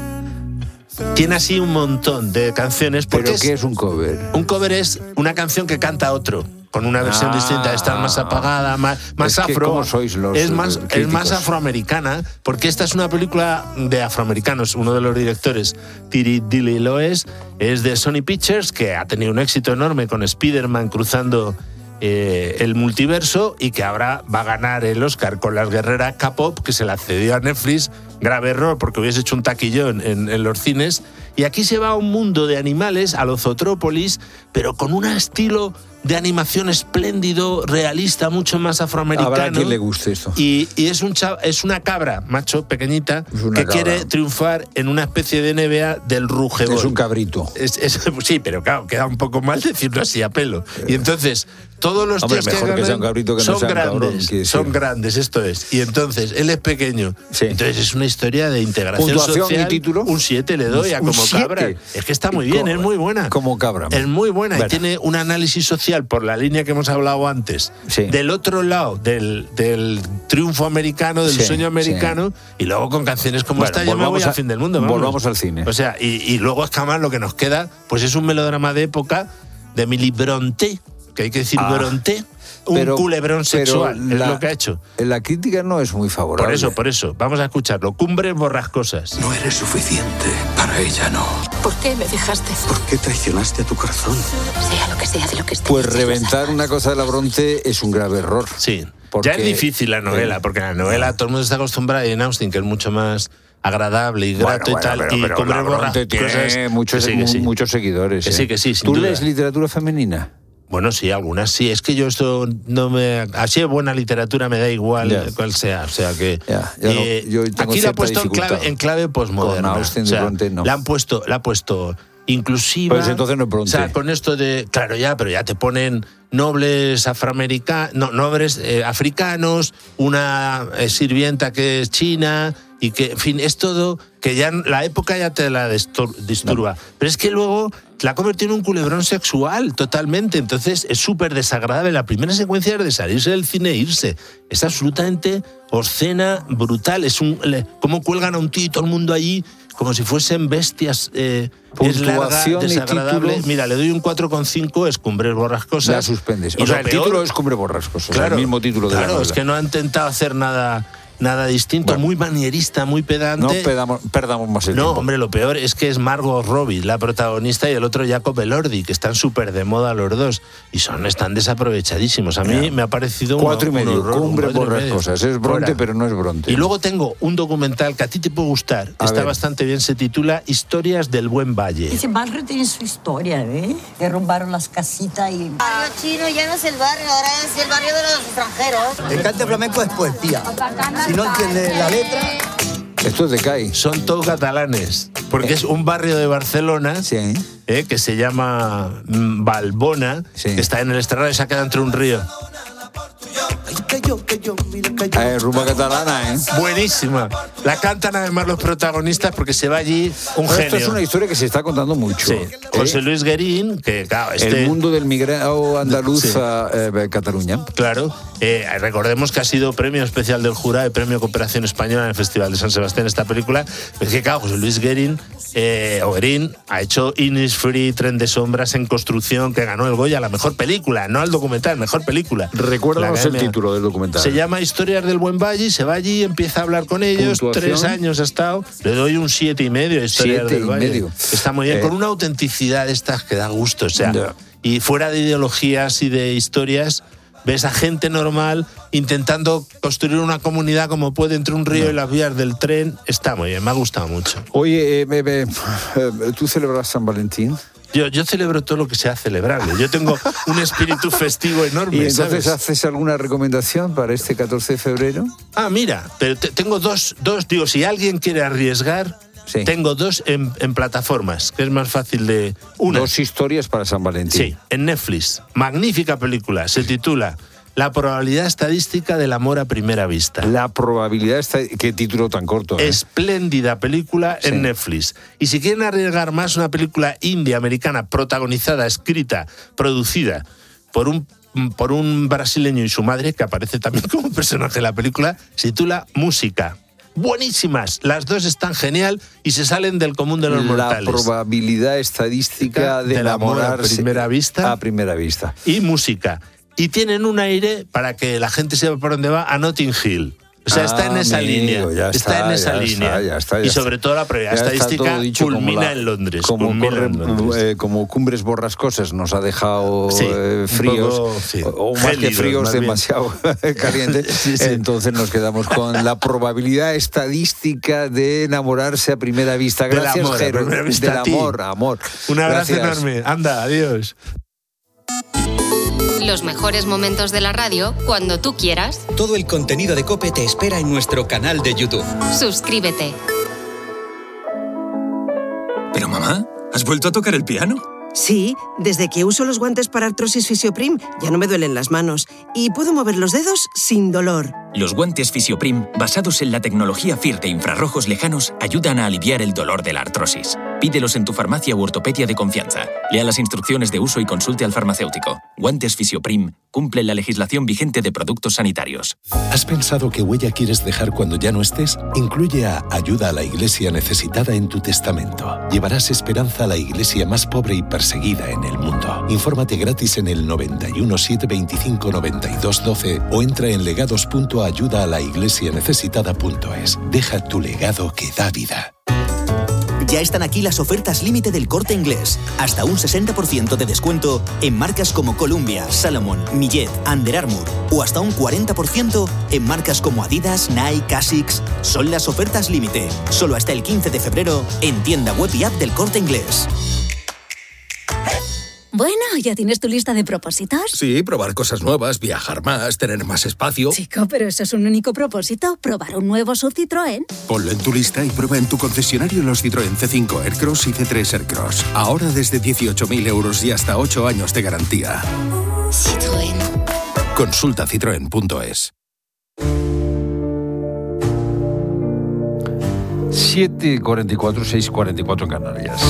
Tiene así un montón de canciones. ¿Pero qué es un cover? Un cover es una canción que canta otro, con una versión distinta, esta más apagada, más afro. ¿Cómo sois los es más afroamericana, porque esta es una película de afroamericanos. Uno de los directores, Tiri Dilly Loes, es de Sony Pictures, que ha tenido un éxito enorme con Spider-Man cruzando el multiverso y que ahora va a ganar el Oscar con Las Guerreras K-Pop, que se la cedió a Netflix. Grave error, porque hubiese hecho un taquillón en los cines. Y aquí se va a un mundo de animales, a lo Zootrópolis, pero con un estilo de animación espléndido, realista, mucho más afroamericano. Habrá quien le guste esto. Y es una cabra, macho, pequeñita, que quiere triunfar en una especie de NBA del rugebol. Es un cabrito. Sí, pero claro, queda un poco mal decirlo así a pelo. Y entonces, todos los tíos que sea un cabrito que no sea un grandes, cabrón, son grandes, esto es. Y entonces, él es pequeño. Sí. Entonces, es una historia de integración ¿Puntuación social. y título? Un 7 le doy a Como Cabra. Es que está muy bien, es muy buena. Como Cabra. Es muy buena y tiene un análisis social por la línea que hemos hablado antes. Sí. Del otro lado, del triunfo americano, del sueño americano, y luego con canciones como esta, yo me voy al fin del mundo. Volvamos al cine. O sea, y luego es que además lo que nos queda, pues es un melodrama de época de Emily Brontë, que hay que decir Brontë. Un culebrón sexual, es lo que ha hecho. La crítica no es muy favorable. Por eso, vamos a escucharlo. Cumbres borrascosas. No eres suficiente, para ella no. ¿Por qué me dejaste? ¿Por qué traicionaste a tu corazón? Sea lo que sea de lo que esté. Pues reventar una cosa de la Brontë es un grave error. Sí, ya es difícil la novela, porque la novela todo el mundo está acostumbrado a Jane Austen, que es mucho más agradable y grato y tal. Pero Cumbres borrascosas tiene muchos seguidores. Que sí, ¿Tú lees literatura femenina? Bueno, sí, algunas sí. Es que yo esto no me... Así de buena literatura me da igual cuál sea. O sea que... yo tengo aquí la ha puesto en clave posmoderna. La ha puesto inclusiva. Pues entonces no es Brontë. O sea, con esto de... Claro, pero ya te ponen nobles nobles africanos, una sirvienta que es china... Y que, en fin, es todo que ya la época ya te la disturba. Pero es que luego la ha convertido en un culebrón sexual totalmente. Entonces es súper desagradable. La primera secuencia es de salirse del cine e irse. Es absolutamente obscena, brutal. Es cómo cuelgan a un tío y todo el mundo allí como si fuesen bestias. Es larga, desagradable. Mira, le doy un 4,5, es Cumbres borrascosas. La suspendes. O sea, el título es Cumbres borrascosas. Claro, el mismo título de la novela. Es que no han intentado hacer nada nada distinto, muy manierista, muy pedante. No perdamos más el tiempo. No, hombre, lo peor es que es Margot Robbie, la protagonista, y el otro Jacob Elordi, que están súper de moda los dos, y están desaprovechadísimos. A mí me ha parecido 4,5, cumbre por las cosas. Es Bronte, pero no es Bronte. Y luego tengo un documental que a ti te puede gustar, está bastante bien, se titula Historias del Buen Valle. Ese barrio tiene su historia, ¿eh? Derrumbaron las casitas y... El barrio chino ya no es el barrio, ahora es el barrio de los extranjeros. El cante flamenco es poesía. Si no entiendes la letra... Esto es de CAI. Son todos catalanes, porque es un barrio de Barcelona que se llama Valbona, que está en el Esterral y se ha quedado entre un río. Rumba catalana, Buenísima. La cantan además los protagonistas porque se va allí un genio. Esto es una historia que se está contando mucho. Sí. José Luis Guerín, que claro, el mundo del migrado andaluz a Cataluña. Claro. Recordemos que ha sido premio especial del jurado y premio Cooperación Española en el Festival de San Sebastián esta película. Es que claro, José Luis Guerín ha hecho Innisfree, Tren de Sombras, En Construcción, que ganó el Goya a la mejor película, no al documental, mejor película. Recuérdanos el título del documental. Se llama Historias del Buen Valle, se va allí, empieza a hablar con ellos, ¿Puntuación? 3 años ha estado, le doy un 7,5 a Historias del Valle. Está muy bien, con una autenticidad de estas que da gusto, o sea, y fuera de ideologías y de historias, ves a gente normal intentando construir una comunidad como puede entre un río y las vías del tren. Está muy bien, me ha gustado mucho. Oye, ¿tú celebras San Valentín? Yo celebro todo lo que sea celebrable. Yo tengo un espíritu festivo enorme. ¿Y entonces ¿sabes? haces alguna recomendación para este 14 de febrero? Mira, pero tengo dos, digo, si alguien quiere arriesgar, tengo 2 en plataformas, que es más fácil de... 2 historias para San Valentín. Sí, en Netflix. Magnífica película, se titula La probabilidad estadística del amor a primera vista. La probabilidad estadística... Qué título tan corto. Espléndida película en Netflix. Y si quieren arriesgar más, una película india, americana, protagonizada, escrita, producida por un brasileño y su madre, que aparece también como personaje en la película, se titula Música. Buenísimas, las 2 están genial y se salen del común de los mortales. La probabilidad estadística de enamorarse a primera vista. Y Música. Y tienen un aire, para que la gente sepa por dónde va, a Notting Hill. O sea, está en esa línea. Está en esa línea. Y sobre todo la probabilidad estadística culmina en Londres. Como Cumbres Borrascosas nos ha dejado fríos, o más que fríos, demasiado calientes. Entonces nos quedamos con la probabilidad estadística de enamorarse a primera vista. Gracias, Jero. Del amor. Un abrazo enorme. Anda, adiós. Los mejores momentos de la radio cuando tú quieras. Todo el contenido de COPE te espera en nuestro canal de YouTube. Suscríbete. Pero mamá, ¿has vuelto a tocar el piano? Sí, desde que uso los guantes para artrosis Fisioprim ya no me duelen las manos y puedo mover los dedos sin dolor. Los guantes Fisioprim, basados en la tecnología FIR de infrarrojos lejanos, ayudan a aliviar el dolor de la artrosis. Pídelos en tu farmacia u ortopedia de confianza. Lea las instrucciones de uso y consulte al farmacéutico. Guantes Fisioprim cumplen la legislación vigente de productos sanitarios. ¿Has pensado qué huella quieres dejar cuando ya no estés? Incluye a Ayuda a la Iglesia Necesitada en tu testamento. Llevarás esperanza a la iglesia más pobre y perseguida en el mundo. Infórmate gratis en el 91 725 92 12 o entra en legados.ayudaalaIglesianecesitada.es. Deja tu legado que da vida. Ya están aquí las ofertas límite del Corte Inglés. Hasta un 60% de descuento en marcas como Columbia, Salomon, Millet, Under Armour. O hasta un 40% en marcas como Adidas, Nike, Asics. Son las ofertas límite. Solo hasta el 15 de febrero en tienda web y app del Corte Inglés. Bueno, ¿ya tienes tu lista de propósitos? Sí, probar cosas nuevas, viajar más, tener más espacio. Chico, pero eso es un único propósito, probar un nuevo SUV Citroën. Ponlo en tu lista y prueba en tu concesionario los Citroën C5 Aircross y C3 Aircross. Ahora desde 18.000 euros y hasta 8 años de garantía. Citroën. Consulta citroen.es. 7:44, 6:44 en Canarias.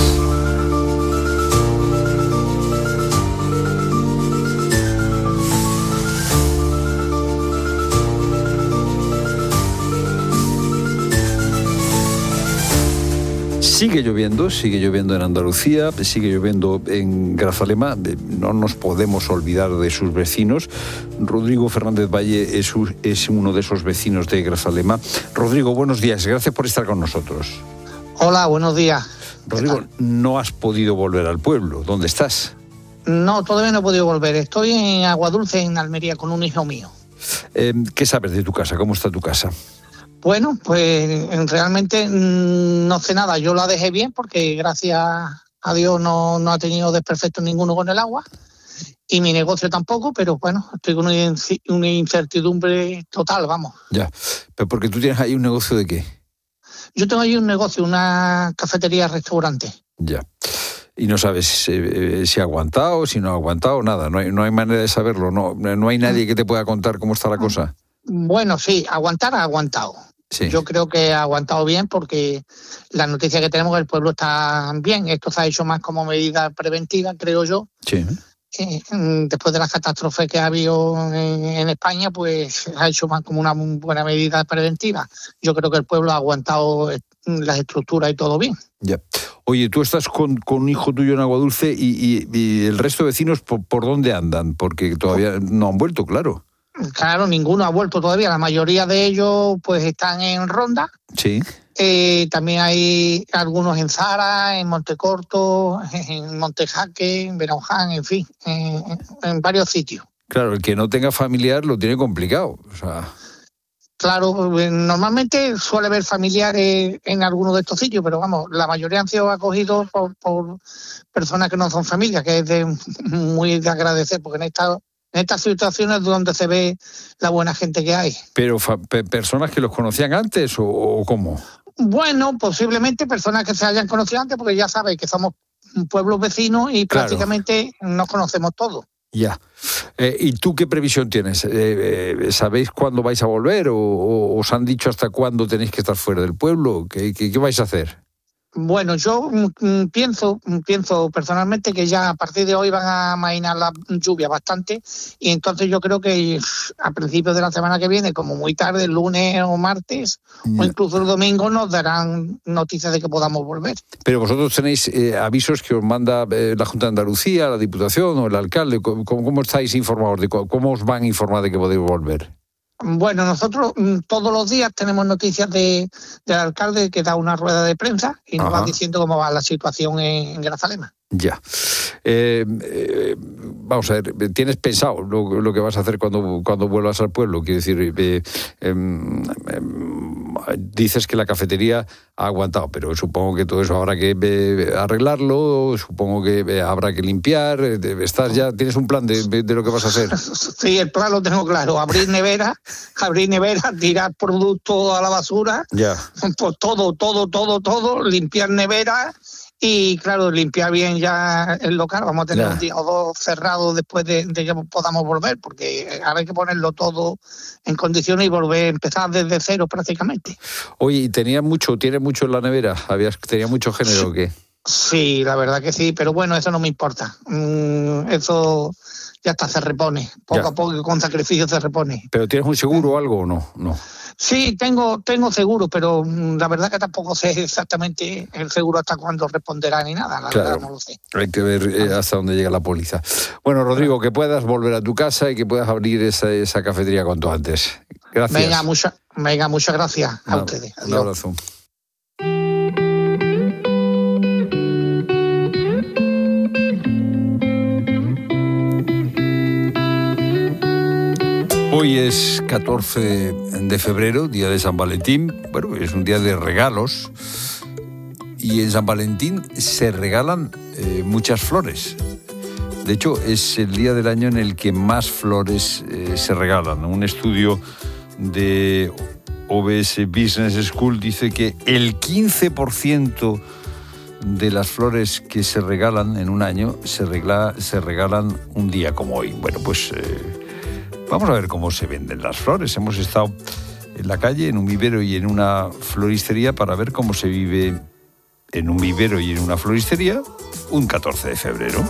Sigue lloviendo en Andalucía, sigue lloviendo en Grazalema. No nos podemos olvidar de sus vecinos. Rodrigo Fernández Valle es uno de esos vecinos de Grazalema. Rodrigo, buenos días. Gracias por estar con nosotros. Hola, buenos días. Rodrigo, no has podido volver al pueblo. ¿Dónde estás? No, todavía no he podido volver. Estoy en Aguadulce, en Almería, con un hijo mío. ¿Qué sabes de tu casa? ¿Cómo está tu casa? Bueno, pues realmente no sé nada. Yo la dejé bien porque gracias a Dios no ha tenido desperfectos ninguno con el agua. Y mi negocio tampoco, pero bueno, estoy con una incertidumbre total, vamos. Ya, pero porque tú tienes ahí un negocio ¿de qué? Yo tengo ahí un negocio, una cafetería-restaurante. Ya. Y no sabes si ha aguantado, si no ha aguantado, nada. No hay manera de saberlo. No hay nadie que te pueda contar cómo está la cosa. Bueno, sí, aguantar ha aguantado. Sí. Yo creo que ha aguantado bien porque la noticia que tenemos es que el pueblo está bien. Esto se ha hecho más como medida preventiva, creo yo. Sí. Después de las catástrofes que ha habido en España, pues se ha hecho más como una buena medida preventiva. Yo creo que el pueblo ha aguantado las estructuras y todo bien. Ya. Oye, tú estás con un hijo tuyo en Aguadulce y el resto de vecinos, ¿por dónde andan? Porque todavía no han vuelto, claro. Claro, ninguno ha vuelto todavía. La mayoría de ellos pues están en Ronda. Sí. También hay algunos en Zara, en Montecorto, en Montejaque, en Benauján, en fin, en varios sitios. Claro, el que no tenga familiar lo tiene complicado. O sea... Claro, normalmente suele haber familiares en algunos de estos sitios, pero vamos, la mayoría han sido acogidos por personas que no son familias, que es muy de agradecer, porque en estas situaciones donde se ve la buena gente que hay. ¿Pero personas que los conocían antes o cómo? Bueno, posiblemente personas que se hayan conocido antes, porque ya sabéis que somos pueblos vecinos y claro, prácticamente nos conocemos todos. Ya. ¿Y tú qué previsión tienes? ¿Sabéis cuándo vais a volver o os han dicho hasta cuándo tenéis que estar fuera del pueblo? ¿Qué vais a hacer? Bueno, yo pienso personalmente que ya a partir de hoy van a amainar la lluvia bastante y entonces yo creo que a principios de la semana que viene, como muy tarde, el lunes o martes o incluso el domingo, nos darán noticias de que podamos volver. Pero vosotros tenéis avisos que os manda la Junta de Andalucía, la Diputación o el alcalde. ¿Cómo estáis informados? ¿Cómo os van a informar de que podéis volver? Bueno, nosotros todos los días tenemos noticias del alcalde que da una rueda de prensa y nos va diciendo cómo va la situación en Grazalema. Ya. Vamos a ver, ¿tienes pensado lo que vas a hacer cuando vuelvas al pueblo? Quiero decir, dices que la cafetería ha aguantado, pero supongo que todo eso habrá que arreglarlo, supongo que habrá que limpiar. ¿Tienes un plan de lo que vas a hacer? Sí, el plan lo tengo claro. Abrir nevera, tirar productos a la basura, ya. Pues todo, limpiar nevera. Y claro, limpiar bien ya el local. Vamos a tener un día o dos cerrados después de que podamos volver, porque ahora hay que ponerlo todo en condiciones y volver a empezar desde cero prácticamente. Oye, ¿tienes mucho en la nevera? ¿Tenía mucho género o qué? Sí, la verdad que sí, pero bueno, eso no me importa. Eso ya está, se repone. Poco a poco, con sacrificio se repone. ¿Pero tienes un seguro o algo o no? No. Sí, tengo seguro, pero la verdad que tampoco sé exactamente el seguro hasta cuándo responderá ni nada, la verdad no lo sé. Hay que ver hasta dónde llega la póliza. Bueno, Rodrigo, que puedas volver a tu casa y que puedas abrir esa cafetería cuanto antes. Gracias. Venga, muchas gracias a ustedes. Un abrazo. Hoy es 14 de febrero, día de San Valentín. Bueno, es un día de regalos. Y en San Valentín se regalan muchas flores. De hecho, es el día del año en el que más flores se regalan. Un estudio de OBS Business School dice que el 15% de las flores que se regalan en un año se regalan un día como hoy. Bueno, pues... vamos a ver cómo se venden las flores. Hemos estado en la calle, en un vivero y en una floristería para ver cómo se vive en un vivero y en una floristería un 14 de febrero.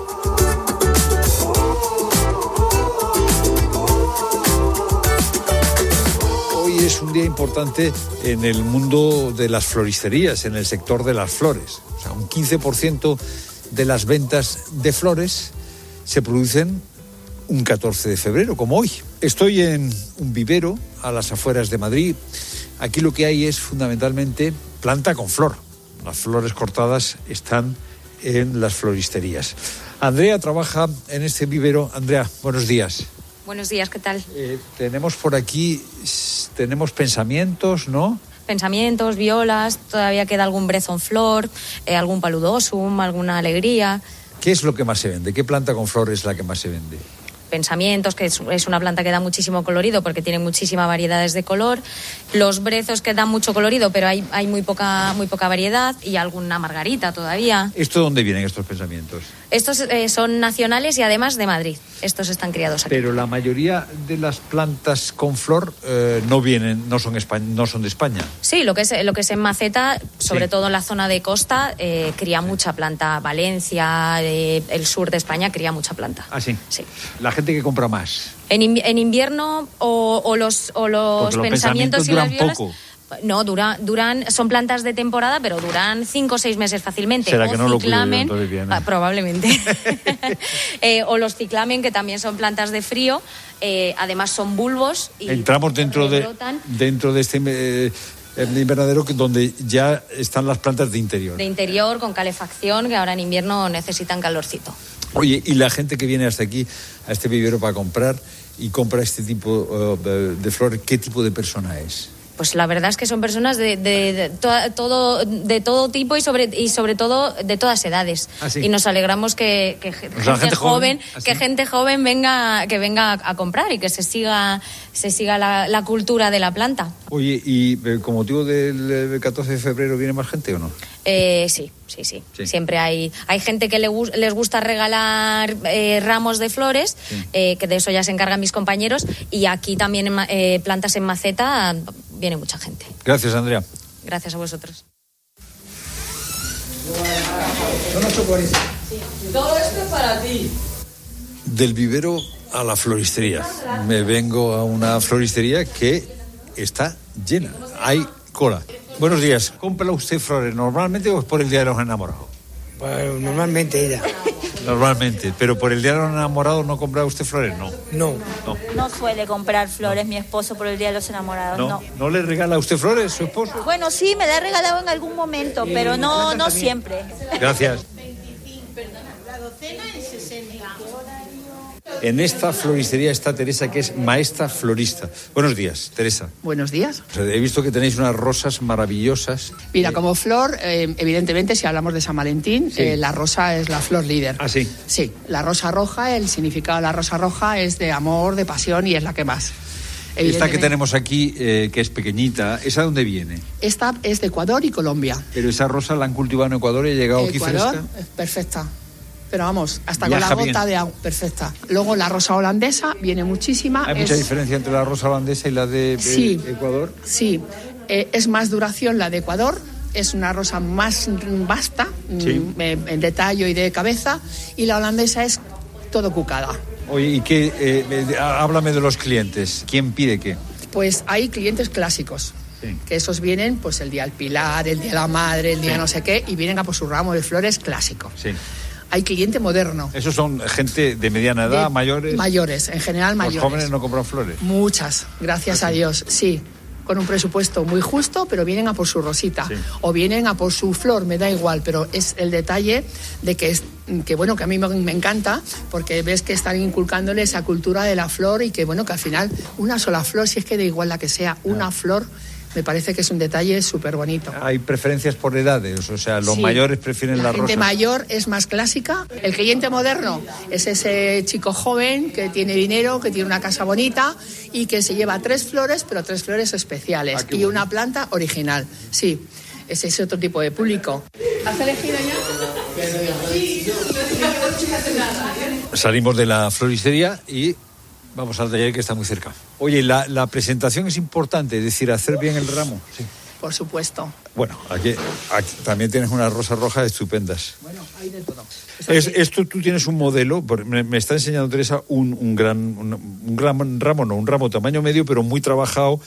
Hoy es un día importante en el mundo de las floristerías, en el sector de las flores. O sea, un 15% de las ventas de flores se producen un 14 de febrero, como hoy. Estoy en un vivero a las afueras de Madrid. Aquí lo que hay es fundamentalmente planta con flor. Las flores cortadas están en las floristerías. Andrea trabaja en este vivero. Andrea, buenos días. Buenos días, ¿qué tal? Tenemos por aquí, tenemos pensamientos, ¿no? Pensamientos, violas, todavía queda algún brezo en flor, algún paludosum, alguna alegría. ¿Qué es lo que más se vende? ¿Qué planta con flor es la que más se vende? Pensamientos, que es una planta que da muchísimo colorido porque tiene muchísimas variedades de color. Los brezos que dan mucho colorido, pero hay muy poca variedad, y alguna margarita todavía. ¿Esto dónde vienen estos pensamientos? Estos son nacionales y además de Madrid. Estos están criados aquí. Pero la mayoría de las plantas con flor no son de España. Sí, lo que es en maceta, sobre todo en la zona de costa, cría mucha planta. Valencia, el sur de España cría mucha planta. ¿Ah, sí? Sí. La gente que compra más. En invierno o los pensamientos y las violas. Poco. No, son plantas de temporada, pero duran 5 o 6 meses fácilmente. ¿Será que no lo ciclamen, cuido yo, entonces viene? Probablemente. O los ciclamen, que también son plantas de frío, además son bulbos. Y entramos dentro de este invernadero donde ya están las plantas de interior. De interior, con calefacción, que ahora en invierno necesitan calorcito. Oye, y la gente que viene hasta aquí, a este vivero para comprar y compra este tipo de flores, ¿qué tipo de persona es? Pues la verdad es que son personas de todo tipo y sobre todo de todas edades. ¿Ah, sí? Y nos alegramos que gente joven venga a comprar y que se siga la cultura de la planta. Oye, ¿y con motivo del 14 de febrero viene más gente o no? Sí. Siempre hay gente que les gusta regalar ramos de flores, sí. Que de eso ya se encargan mis compañeros, y aquí también plantas en maceta viene mucha gente. Gracias, Andrea. Gracias a vosotros. Todo esto es para ti. Del vivero a la floristería. Me vengo a una floristería que está llena. Hay cola. Buenos días. ¿Compra usted flores normalmente o es por el Día de los Enamorados? Pues normalmente ella. Normalmente, pero por el Día de los Enamorados no compra usted flores, ¿no? No suele comprar flores mi esposo por el Día de los Enamorados, ¿No le regala a usted flores su esposo? Bueno, sí, me la ha regalado en algún momento, pero no siempre. Gracias. 25, perdona, la docena en 60. En esta floristería está Teresa, que es maestra florista. Buenos días, Teresa. Buenos días. He visto que tenéis unas rosas maravillosas. Mira, como flor, evidentemente, si hablamos de San Valentín, sí. La rosa es la flor líder. ¿Ah, sí? Sí, la rosa roja, el significado de la rosa roja es de amor, de pasión, y es la que más. Esta que tenemos aquí, que es pequeñita, ¿esa dónde viene? Esta es de Ecuador y Colombia. Pero esa rosa la han cultivado en Ecuador y ha llegado aquí fresca. Ecuador, perfecta. Pero vamos, hasta con la gota de agua, perfecta. Luego la rosa holandesa viene muchísima. ¿Hay mucha diferencia entre la rosa holandesa y la de Ecuador? Sí, es más duración la de Ecuador, es una rosa más vasta, sí. En detalle y de cabeza, y la holandesa es todo cucada. Oye, ¿y háblame de los clientes? ¿Quién pide qué? Pues hay clientes clásicos. Sí. Que esos vienen pues el día del Pilar, el día de la Madre, el día no sé qué, y vienen a por su ramo de flores clásico. Sí. Hay cliente moderno. ¿Esos son gente de mediana edad, mayores? Mayores, en general mayores. ¿Los jóvenes no compran flores? Muchas, gracias a Dios, sí. Con un presupuesto muy justo, pero vienen a por su rosita. Sí. O vienen a por su flor, me da igual, pero es el detalle de que a mí me encanta, porque ves que están inculcándole esa cultura de la flor y que al final una sola flor, si es que da igual la que sea, una flor, me parece que es un detalle súper bonito. Hay preferencias por edades, o sea, los mayores prefieren la rosa. La gente mayor es más clásica. El cliente moderno es ese chico joven que tiene dinero, que tiene una casa bonita y que se lleva 3 flores, pero 3 flores especiales y una planta original. Sí, es ese otro tipo de público. ¿Has elegido ya? Salimos de la floristería y vamos al taller que está muy cerca. Oye, la presentación es importante, es decir, hacer bien el ramo. Sí. Por supuesto. Bueno, aquí también tienes unas rosas rojas estupendas. Bueno, hay de todo. Esto tú tienes un modelo, me está enseñando Teresa un ramo tamaño medio, pero muy trabajado,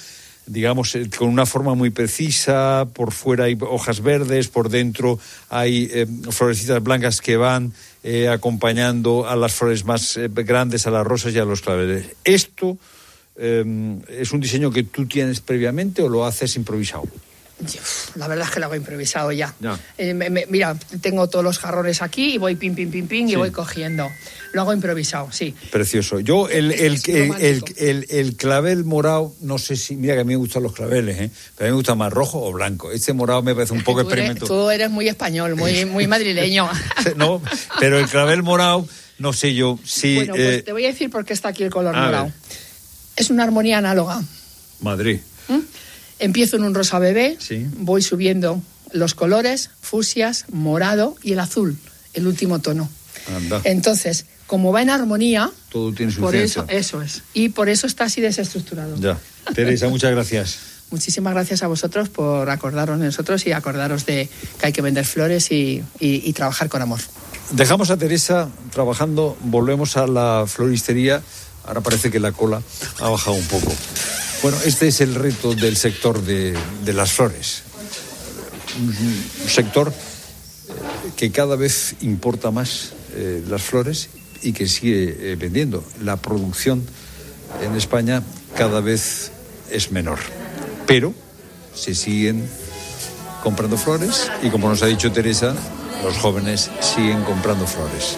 digamos, con una forma muy precisa. Por fuera hay hojas verdes, por dentro hay florecitas blancas que van acompañando a las flores más grandes, a las rosas y a los claveles. ¿Esto es un diseño que tú tienes previamente o lo haces improvisado? La verdad es que lo hago improvisado ya. Mira, tengo todos los jarrones aquí y voy pim, y voy cogiendo. Lo hago improvisado, sí. Precioso. Yo el clavel morado, no sé si... Mira que a mí me gustan los claveles, pero a mí me gusta más rojo o blanco. Este morado me parece un poco experimento. Tú eres muy español, muy madrileño. No, pero el clavel morado, no sé yo si... Bueno, pues te voy a decir por qué está aquí el color morado. Es una armonía análoga. Madrid. Empiezo en un rosa bebé, voy subiendo los colores, fucsias, morado y el azul, el último tono. Anda. Entonces, como va en armonía, todo tiene su por ciencia. eso es. Y por eso está así desestructurado. Ya. Teresa, muchas gracias. Muchísimas gracias a vosotros por acordaros de nosotros y acordaros de que hay que vender flores y trabajar con amor. Dejamos a Teresa trabajando, volvemos a la floristería. Ahora parece que la cola ha bajado un poco. Bueno, este es el reto del sector de las flores. Un sector que cada vez importa más las flores y que sigue vendiendo. La producción en España cada vez es menor. Pero se siguen comprando flores y, como nos ha dicho Teresa, los jóvenes siguen comprando flores.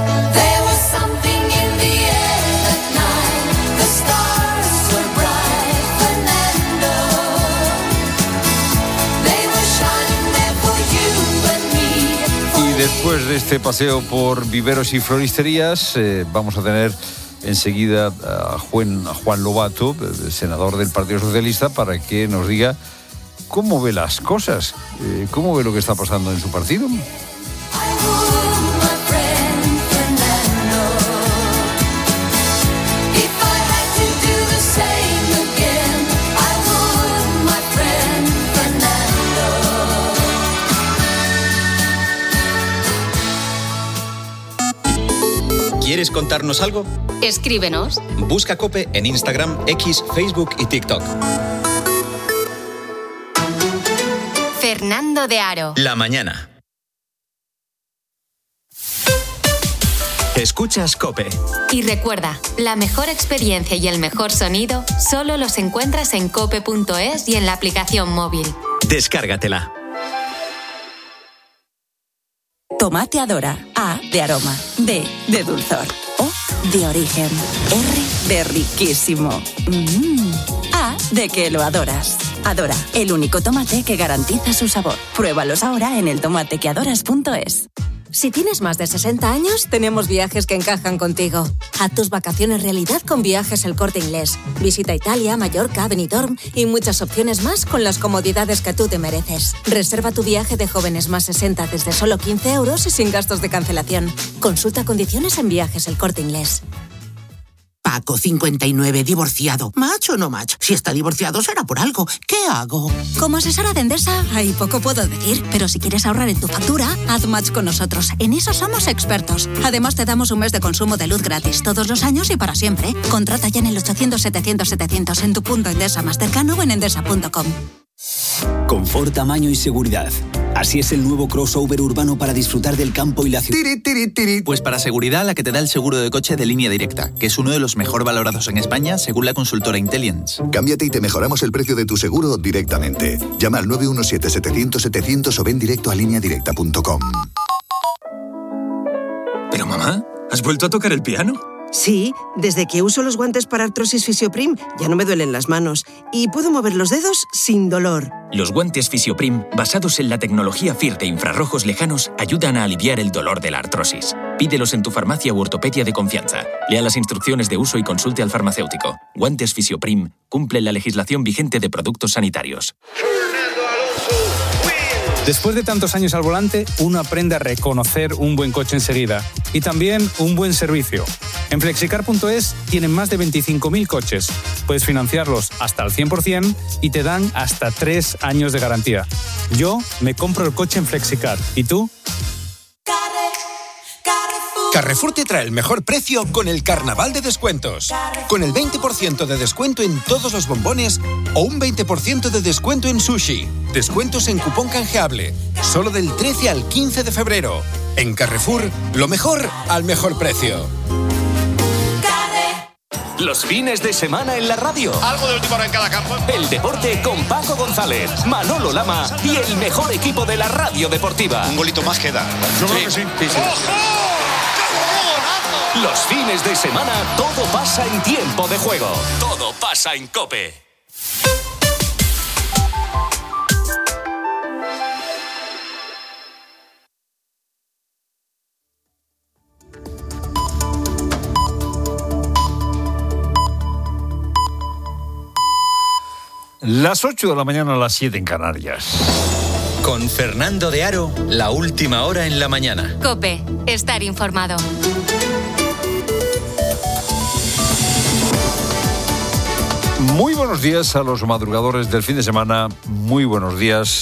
Después de este paseo por viveros y floristerías, vamos a tener enseguida a Juan Lobato, senador del Partido Socialista, para que nos diga cómo ve las cosas, cómo ve lo que está pasando en su partido. ¿Quieres contarnos algo? Escríbenos. Busca COPE en Instagram, X, Facebook y TikTok. Fernando de Aro. La mañana. Escuchas COPE. Y recuerda, la mejor experiencia y el mejor sonido solo los encuentras en cope.es y en la aplicación móvil. Descárgatela. Tomate Adora. A de aroma. D de dulzor. O de origen. R de riquísimo. A de que lo adoras. Adora, el único tomate que garantiza su sabor. Pruébalos ahora en eltomatequeadoras.es. Si tienes más de 60 años, tenemos viajes que encajan contigo. Haz tus vacaciones realidad con Viajes El Corte Inglés. Visita Italia, Mallorca, Benidorm y muchas opciones más con las comodidades que tú te mereces. Reserva tu viaje de jóvenes más 60 desde solo 15 euros y sin gastos de cancelación. Consulta condiciones en Viajes El Corte Inglés. Paco, 59, divorciado. ¿Macho o no macho? Si está divorciado será por algo. ¿Qué hago? Como asesora de Endesa, ahí poco puedo decir, pero si quieres ahorrar en tu factura, haz match con nosotros. En eso somos expertos. Además, te damos un mes de consumo de luz gratis, todos los años y para siempre. Contrata ya en el 800-700-700 en tu punto Endesa más cercano o en endesa.com. Confort, tamaño y seguridad. Así es el nuevo crossover urbano para disfrutar del campo y la ciudad. Pues para seguridad, la que te da el seguro de coche de Línea Directa, que es uno de los mejor valorados en España según la consultora Intelliance. Cámbiate y te mejoramos el precio de tu seguro directamente. Llama al 917-700-700 o ven directo a lineadirecta.com. Pero mamá, ¿has vuelto a tocar el piano? Sí, desde que uso los guantes para artrosis Fisioprim ya no me duelen las manos y puedo mover los dedos sin dolor. Los guantes Fisioprim, basados en la tecnología FIR de infrarrojos lejanos, ayudan a aliviar el dolor de la artrosis. Pídelos en tu farmacia u ortopedia de confianza. Lea las instrucciones de uso y consulte al farmacéutico. Guantes Fisioprim cumplen la legislación vigente de productos sanitarios. Después de tantos años al volante, uno aprende a reconocer un buen coche enseguida y también un buen servicio. En Flexicar.es tienen más de 25.000 coches. Puedes financiarlos hasta el 100% y te dan hasta 3 años de garantía. Yo me compro el coche en Flexicar. ¿Y tú? Carrefour te trae el mejor precio con el Carnaval de Descuentos. Con el 20% de descuento en todos los bombones o un 20% de descuento en sushi. Descuentos en cupón canjeable. Solo del 13 al 15 de febrero. En Carrefour, lo mejor al mejor precio. Los fines de semana en la radio. Algo de última hora en cada campo. El deporte con Paco González, Manolo Lama y el mejor equipo de la radio deportiva. Un golito más queda. Yo creo que sí. Los fines de semana todo pasa en tiempo de juego. Todo pasa en COPE. Las 8 de la mañana a las 7 en Canarias. Con Fernando de Aro, la última hora en la mañana. COPE, estar informado. Muy buenos días a los madrugadores del fin de semana. Muy buenos días.